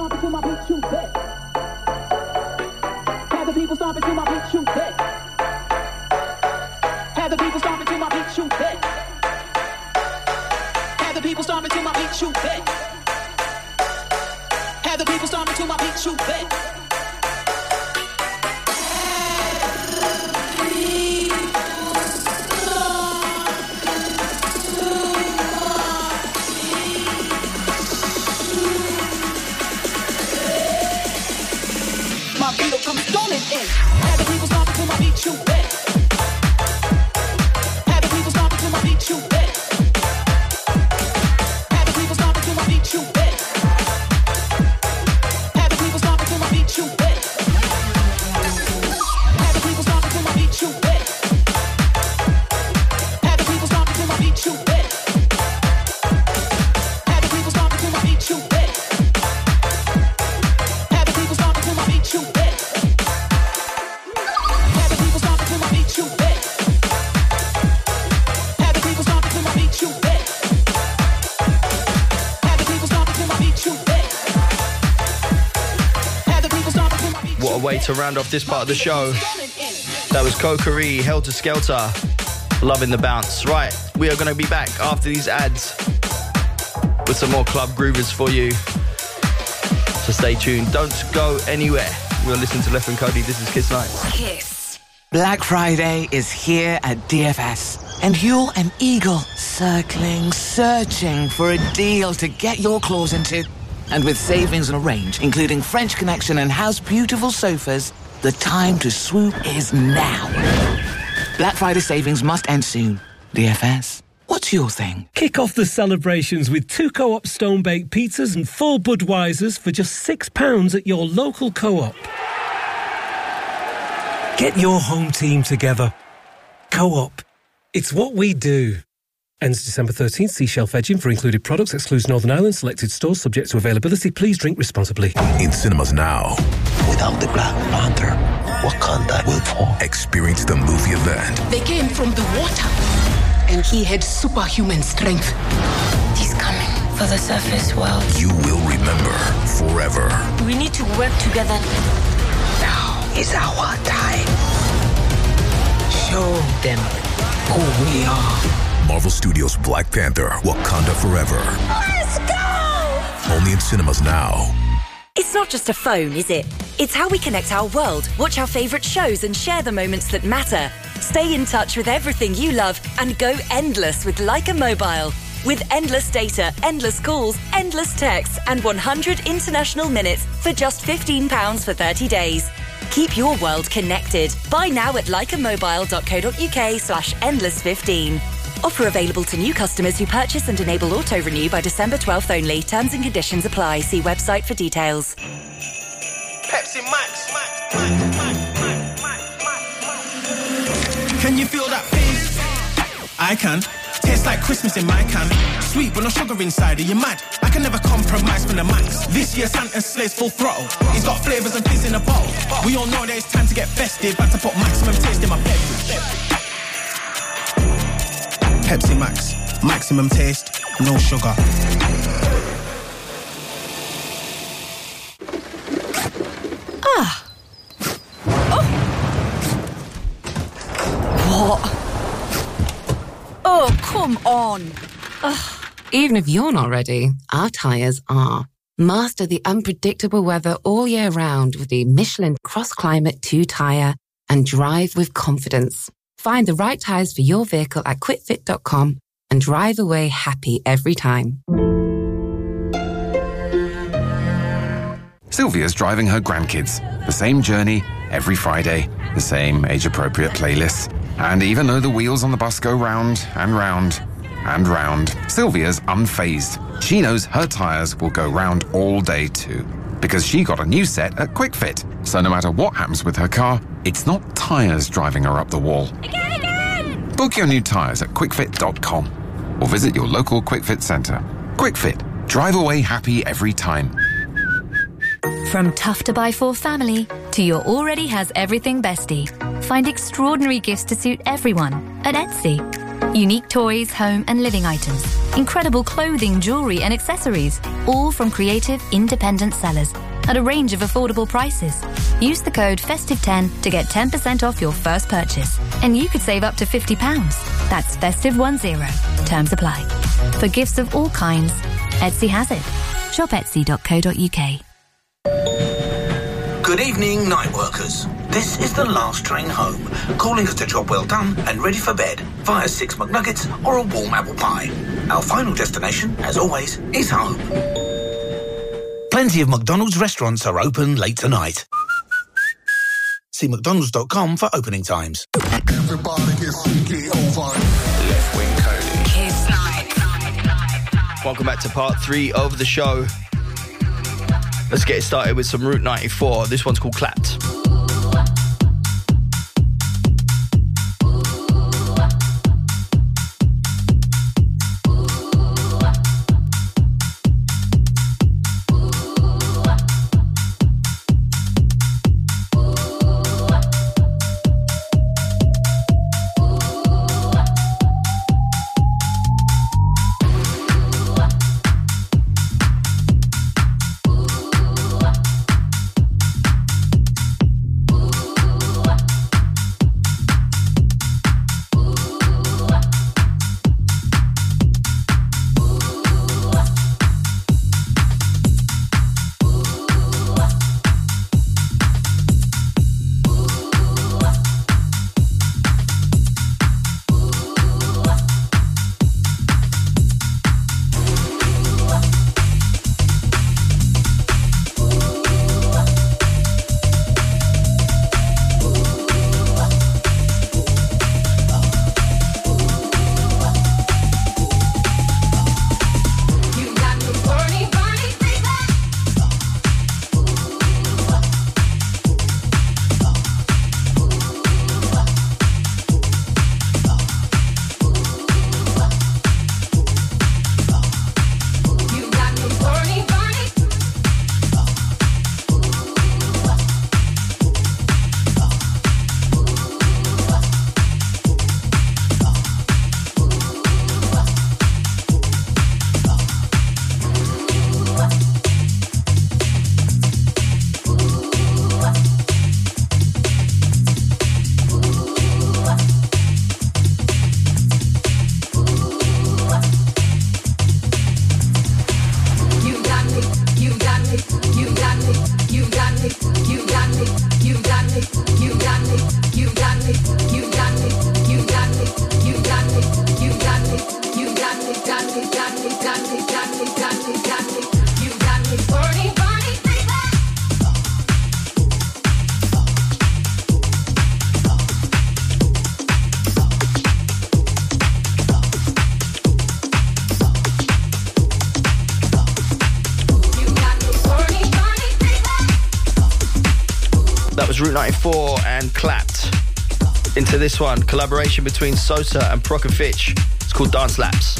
stomping to my beat, you bet. Have the people stomping to my beat, you bet. Have the people stomping to my beat, you bet. Have the people stomping to my beat, you bet. Have the people stomping to my beat, you bet. Have the people stomping to my beat, you bet. Have the people stomping to my beat, you bet. Have the people stomping to my beat, you bet. Have the people stomping to my beat, you bet. Have the people stomping to my beat, you bet. Have the people stomping to my beat, you bet. Have the people stomping to my beat, you bet. Have the people stomping to my beat, you bet. What a way to round off this part of the show. That was Kokiri, Helter Skelter, loving the bounce. Right, we are going to be back after these ads with some more club groovers for you. So stay tuned. Don't go anywhere. You're listening to Left and Cody. This is Kiss Nights. Kiss. Black Friday is here at D F S, and you're an eagle circling, searching for a deal to get your claws into. And with savings on a range, including French Connection and House Beautiful sofas, the time to swoop is now. Black Friday savings must end soon. D F S, what's your thing? Kick off the celebrations with two Co-op Stone-Baked pizzas and four Budweisers for just six pounds at your local Co-op. Get your home team together. Co-op. It's what we do. Ends December thirteenth. See shelf edging for included products. Excludes Northern Ireland. Selected stores subject to availability. Please drink responsibly. In cinemas now. Without the Black Panther, Wakanda will fall. Experience the movie event. They came from the water, and he had superhuman strength. He's coming for the surface world. You will remember forever. We need to work together. Now is our time. Show them who we are. Marvel Studios' Black Panther, Wakanda Forever. Let's go! Only in cinemas now. It's not just a phone, is it? It's how we connect our world, watch our favourite shows and share the moments that matter. Stay in touch with everything you love and go endless with Leica Mobile. With endless data, endless calls, endless texts and one hundred international minutes for just fifteen pounds for thirty days. Keep your world connected. Buy now at leicamobile.co.uk slash endless 15. Offer available to new customers who purchase and enable auto-renew by December twelfth only. Terms and conditions apply. See website for details. Pepsi Max. Can you feel that fizz? I can. Tastes like Christmas in my can. Sweet but no sugar inside. Are you mad? I can never compromise from the max. This year Santa slays full throttle. He's got flavours and fizz in a bottle. We all know that it's time to get festive. Had to put maximum taste in my beverage. Pepsi Max, maximum taste, no sugar. Ah. Oh. What? Oh, come on. Ugh. Even if you're not ready, our tyres are. Master the unpredictable weather all year round with the Michelin Cross Climate two tyre and drive with confidence. Find the right tyres for your vehicle at quick fit dot com and drive away happy every time. Sylvia's driving her grandkids. The same journey every Friday, the same age-appropriate playlists. And even though the wheels on the bus go round and round and round, Sylvia's unfazed. She knows her tyres will go round all day too, because she got a new set at Quick Fit. So no matter what happens with her car, it's not tyres driving her up the wall. Again, again! Book your new tyres at quick fit dot com or visit your local Quick Fit centre. Quick Fit. Drive away happy every time. From tough to buy for family to your already has everything bestie. Find extraordinary gifts to suit everyone at Etsy. Unique toys, home and living items. Incredible clothing, jewellery and accessories. All from creative, independent sellers at a range of affordable prices. Use the code festive ten to get ten percent off your first purchase. And you could save up to fifty pounds. That's festive ten. Terms apply. For gifts of all kinds, Etsy has it. Shop etsy dot co dot uk. Good evening, night workers. This is the last train home, calling us a job well done and ready for bed via six McNuggets or a warm apple pie. Our final destination, as always, is home. Plenty of McDonald's restaurants are open late tonight. See mcdonalds dot com for opening times. Everybody gets funky over. Left Wing Cody. Kids Night. Welcome back to part three of the show. Let's get it started with some Route ninety-four. This one's called Clapped. Route ninety-four and Clapped into this one. Collaboration between Sosa and Proc and Fitch. It's called Dance Laps.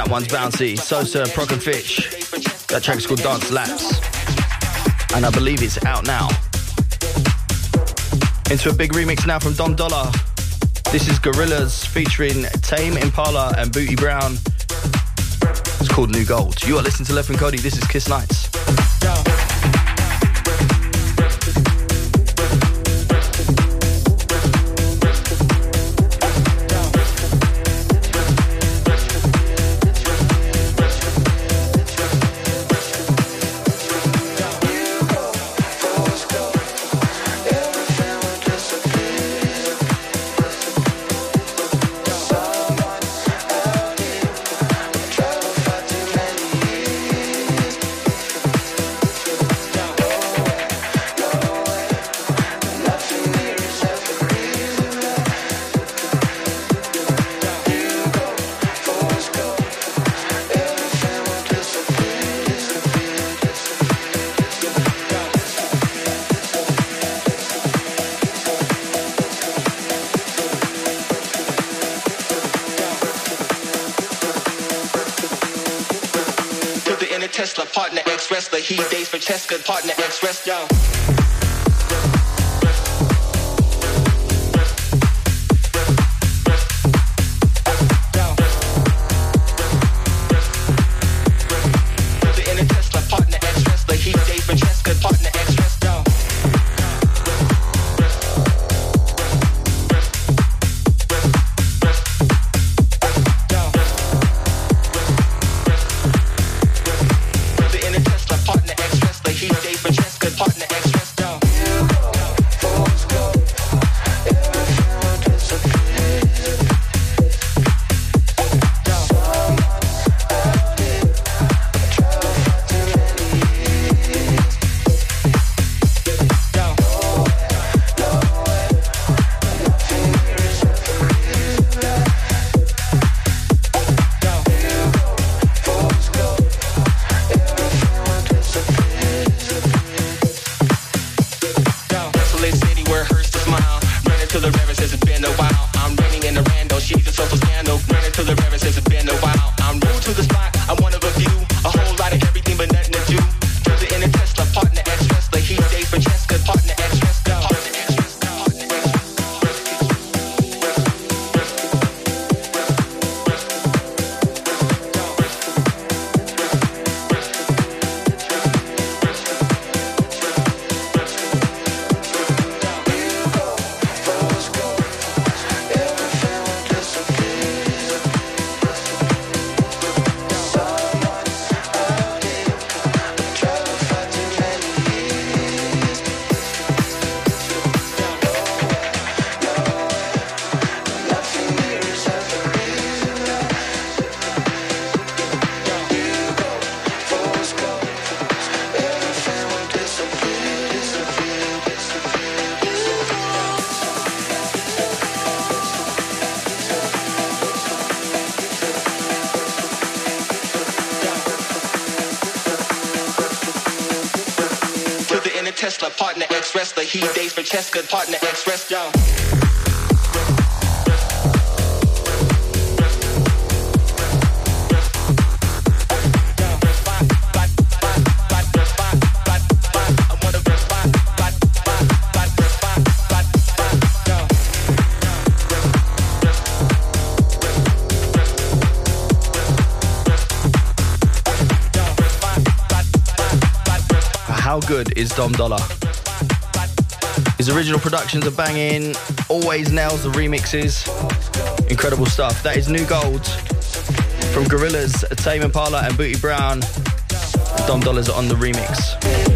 That one's bouncy. Sosa, Proc and Fitch. That track's called Dance Laps. And I believe it's out now. Into a big remix now from Dom Dollar. This is Gorillaz featuring Tame Impala and Booty Brown. It's called New Gold. You are listening to Left and Cody. This is Kiss Nights. Tesla, partner ex-wrestler, he dates for Cheska, partner ex-wrestler. Tesla, partner ex-wrestler, he dates for Cheska, partner ex-wrestler. How good is Dom Dollar? His original productions are banging, always nails the remixes. Incredible stuff. That is New Gold from Gorillaz, Tame Impala and Booty Brown. Dom Dollar's on the remix.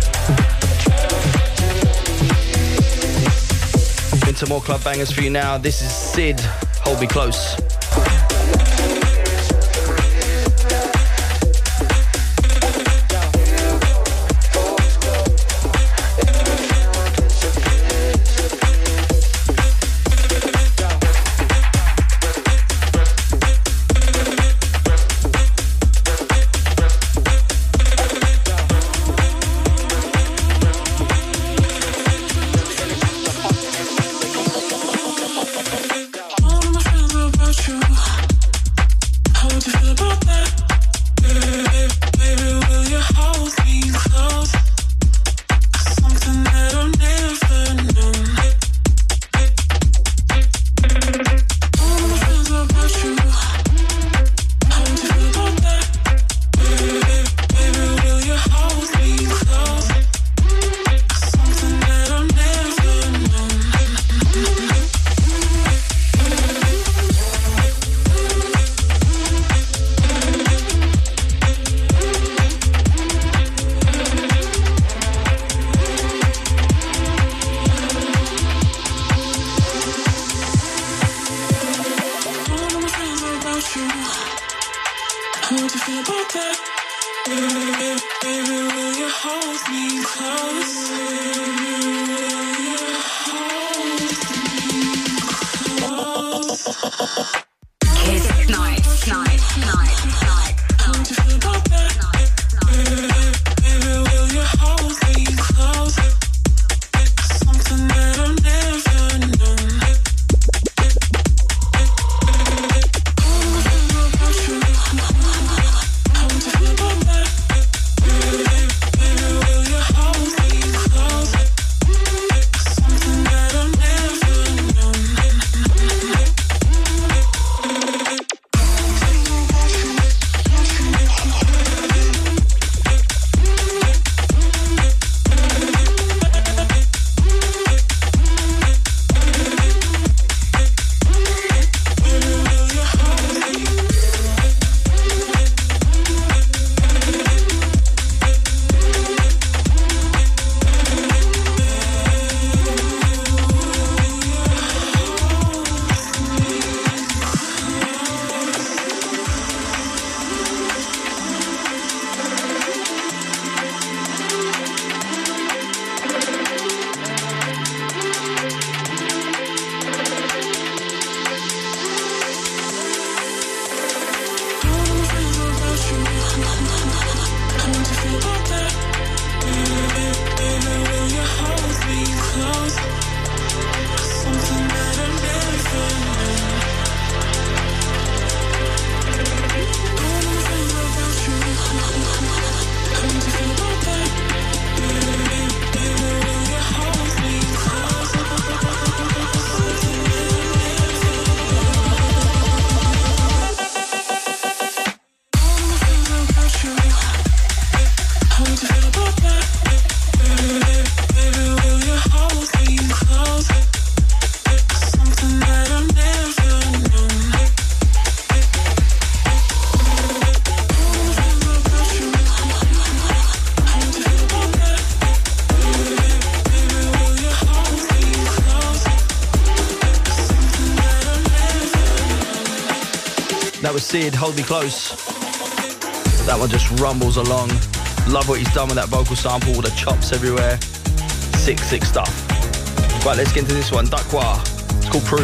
Into more club bangers for you now. This is Sid, Hold Me Close. All of my friends are about you. That was Sid, Hold Me Close. That one just rumbles along. Love what he's done with that vocal sample, all the chops everywhere. Sick, sick stuff. Right, let's get into this one. Dakwa. It's called Prune.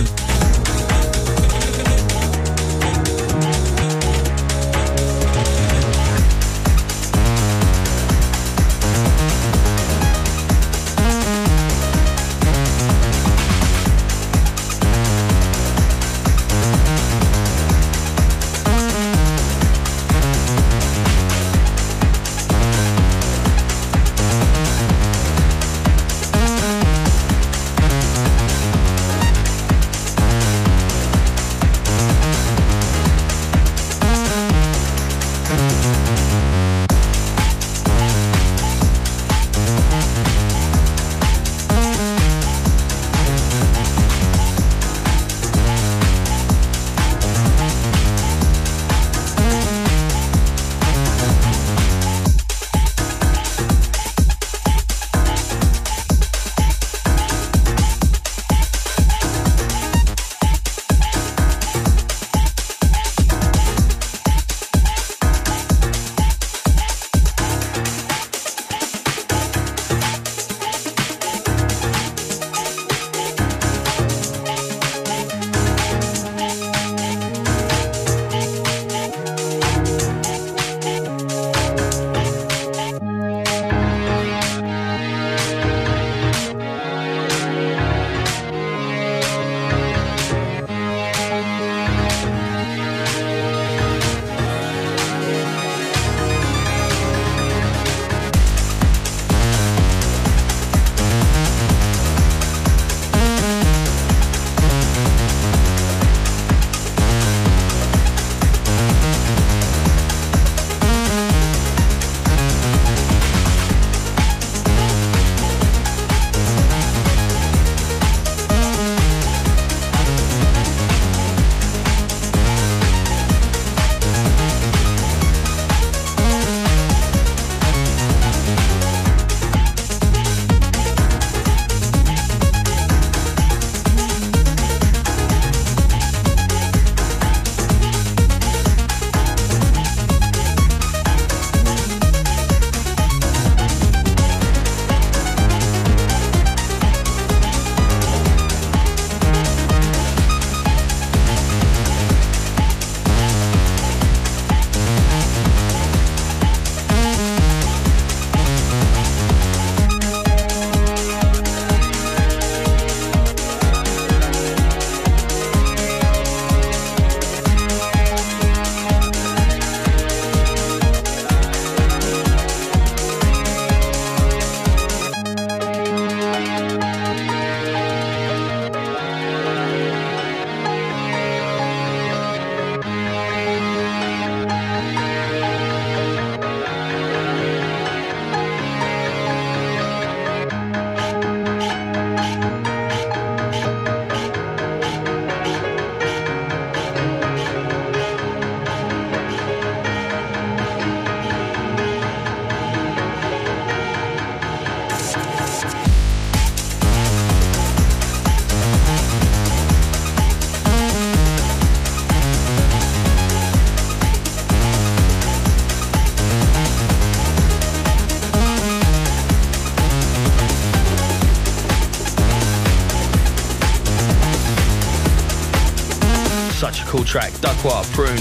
track, Duckwa, Prune.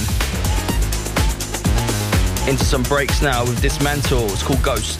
Into some breaks now with Dismantle. It's called Ghost.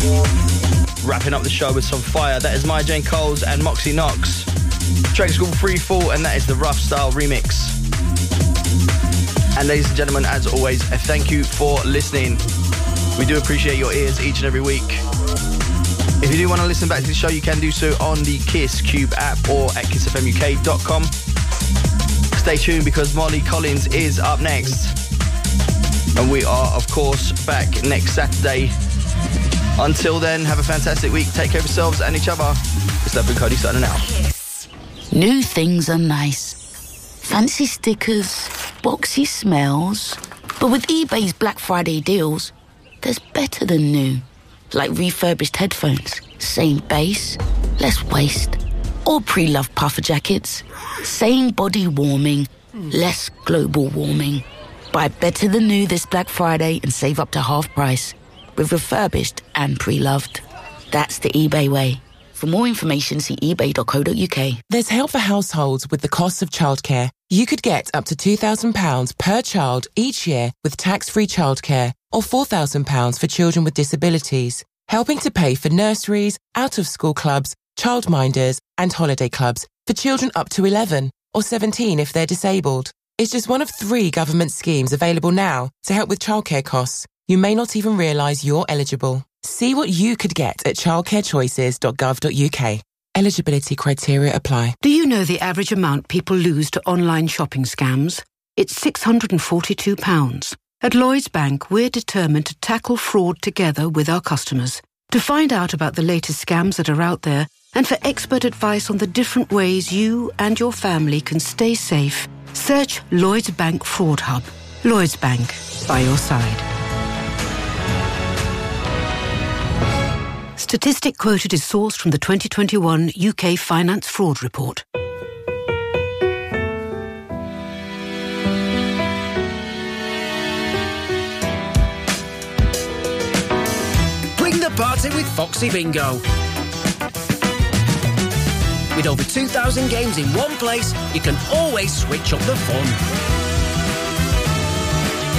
Wrapping up the show with some fire. That is Maya Jane Coles and Moxie Knox. The track's called Free Fall, and that is the Rough Style remix. And ladies and gentlemen, as always, a thank you for listening. We do appreciate your ears each and every week. If you do want to listen back to the show, you can do so on the Kiss Cube app or at kiss f m u k dot com. Stay tuned because Molly Collins is up next. And we are, of course, back next Saturday. Until then, have a fantastic week. Take care of yourselves and each other. It's Love and Cody signing out. New things are nice. Fancy stickers, boxy smells. But with eBay's Black Friday deals, there's better than new. Like refurbished headphones, same bass, less waste. Or pre-loved puffer jackets, same body warming, less global warming. Buy better than new this Black Friday and save up to half price with refurbished and pre-loved. That's the eBay way. For more information, see ebay dot co dot u k. There's help for households with the cost of childcare. You could get up to two thousand pounds per child each year with tax-free childcare, or four thousand pounds for children with disabilities, helping to pay for nurseries, out-of-school clubs, childminders and holiday clubs for children up to eleven, or seventeen if they're disabled. It's just one of three government schemes available now to help with childcare costs. You may not even realise you're eligible. See what you could get at childcare choices dot gov dot u k. Eligibility criteria apply. Do you know the average amount people lose to online shopping scams? It's six hundred forty-two pounds. At Lloyds Bank, we're determined to tackle fraud together with our customers. To find out about the latest scams that are out there and for expert advice on the different ways you and your family can stay safe, search Lloyds Bank Fraud Hub. Lloyds Bank, by your side. Statistic quoted is sourced from the twenty twenty-one U K Finance Fraud Report. Bring the party with Foxy Bingo. With over two thousand games in one place, you can always switch up the fun.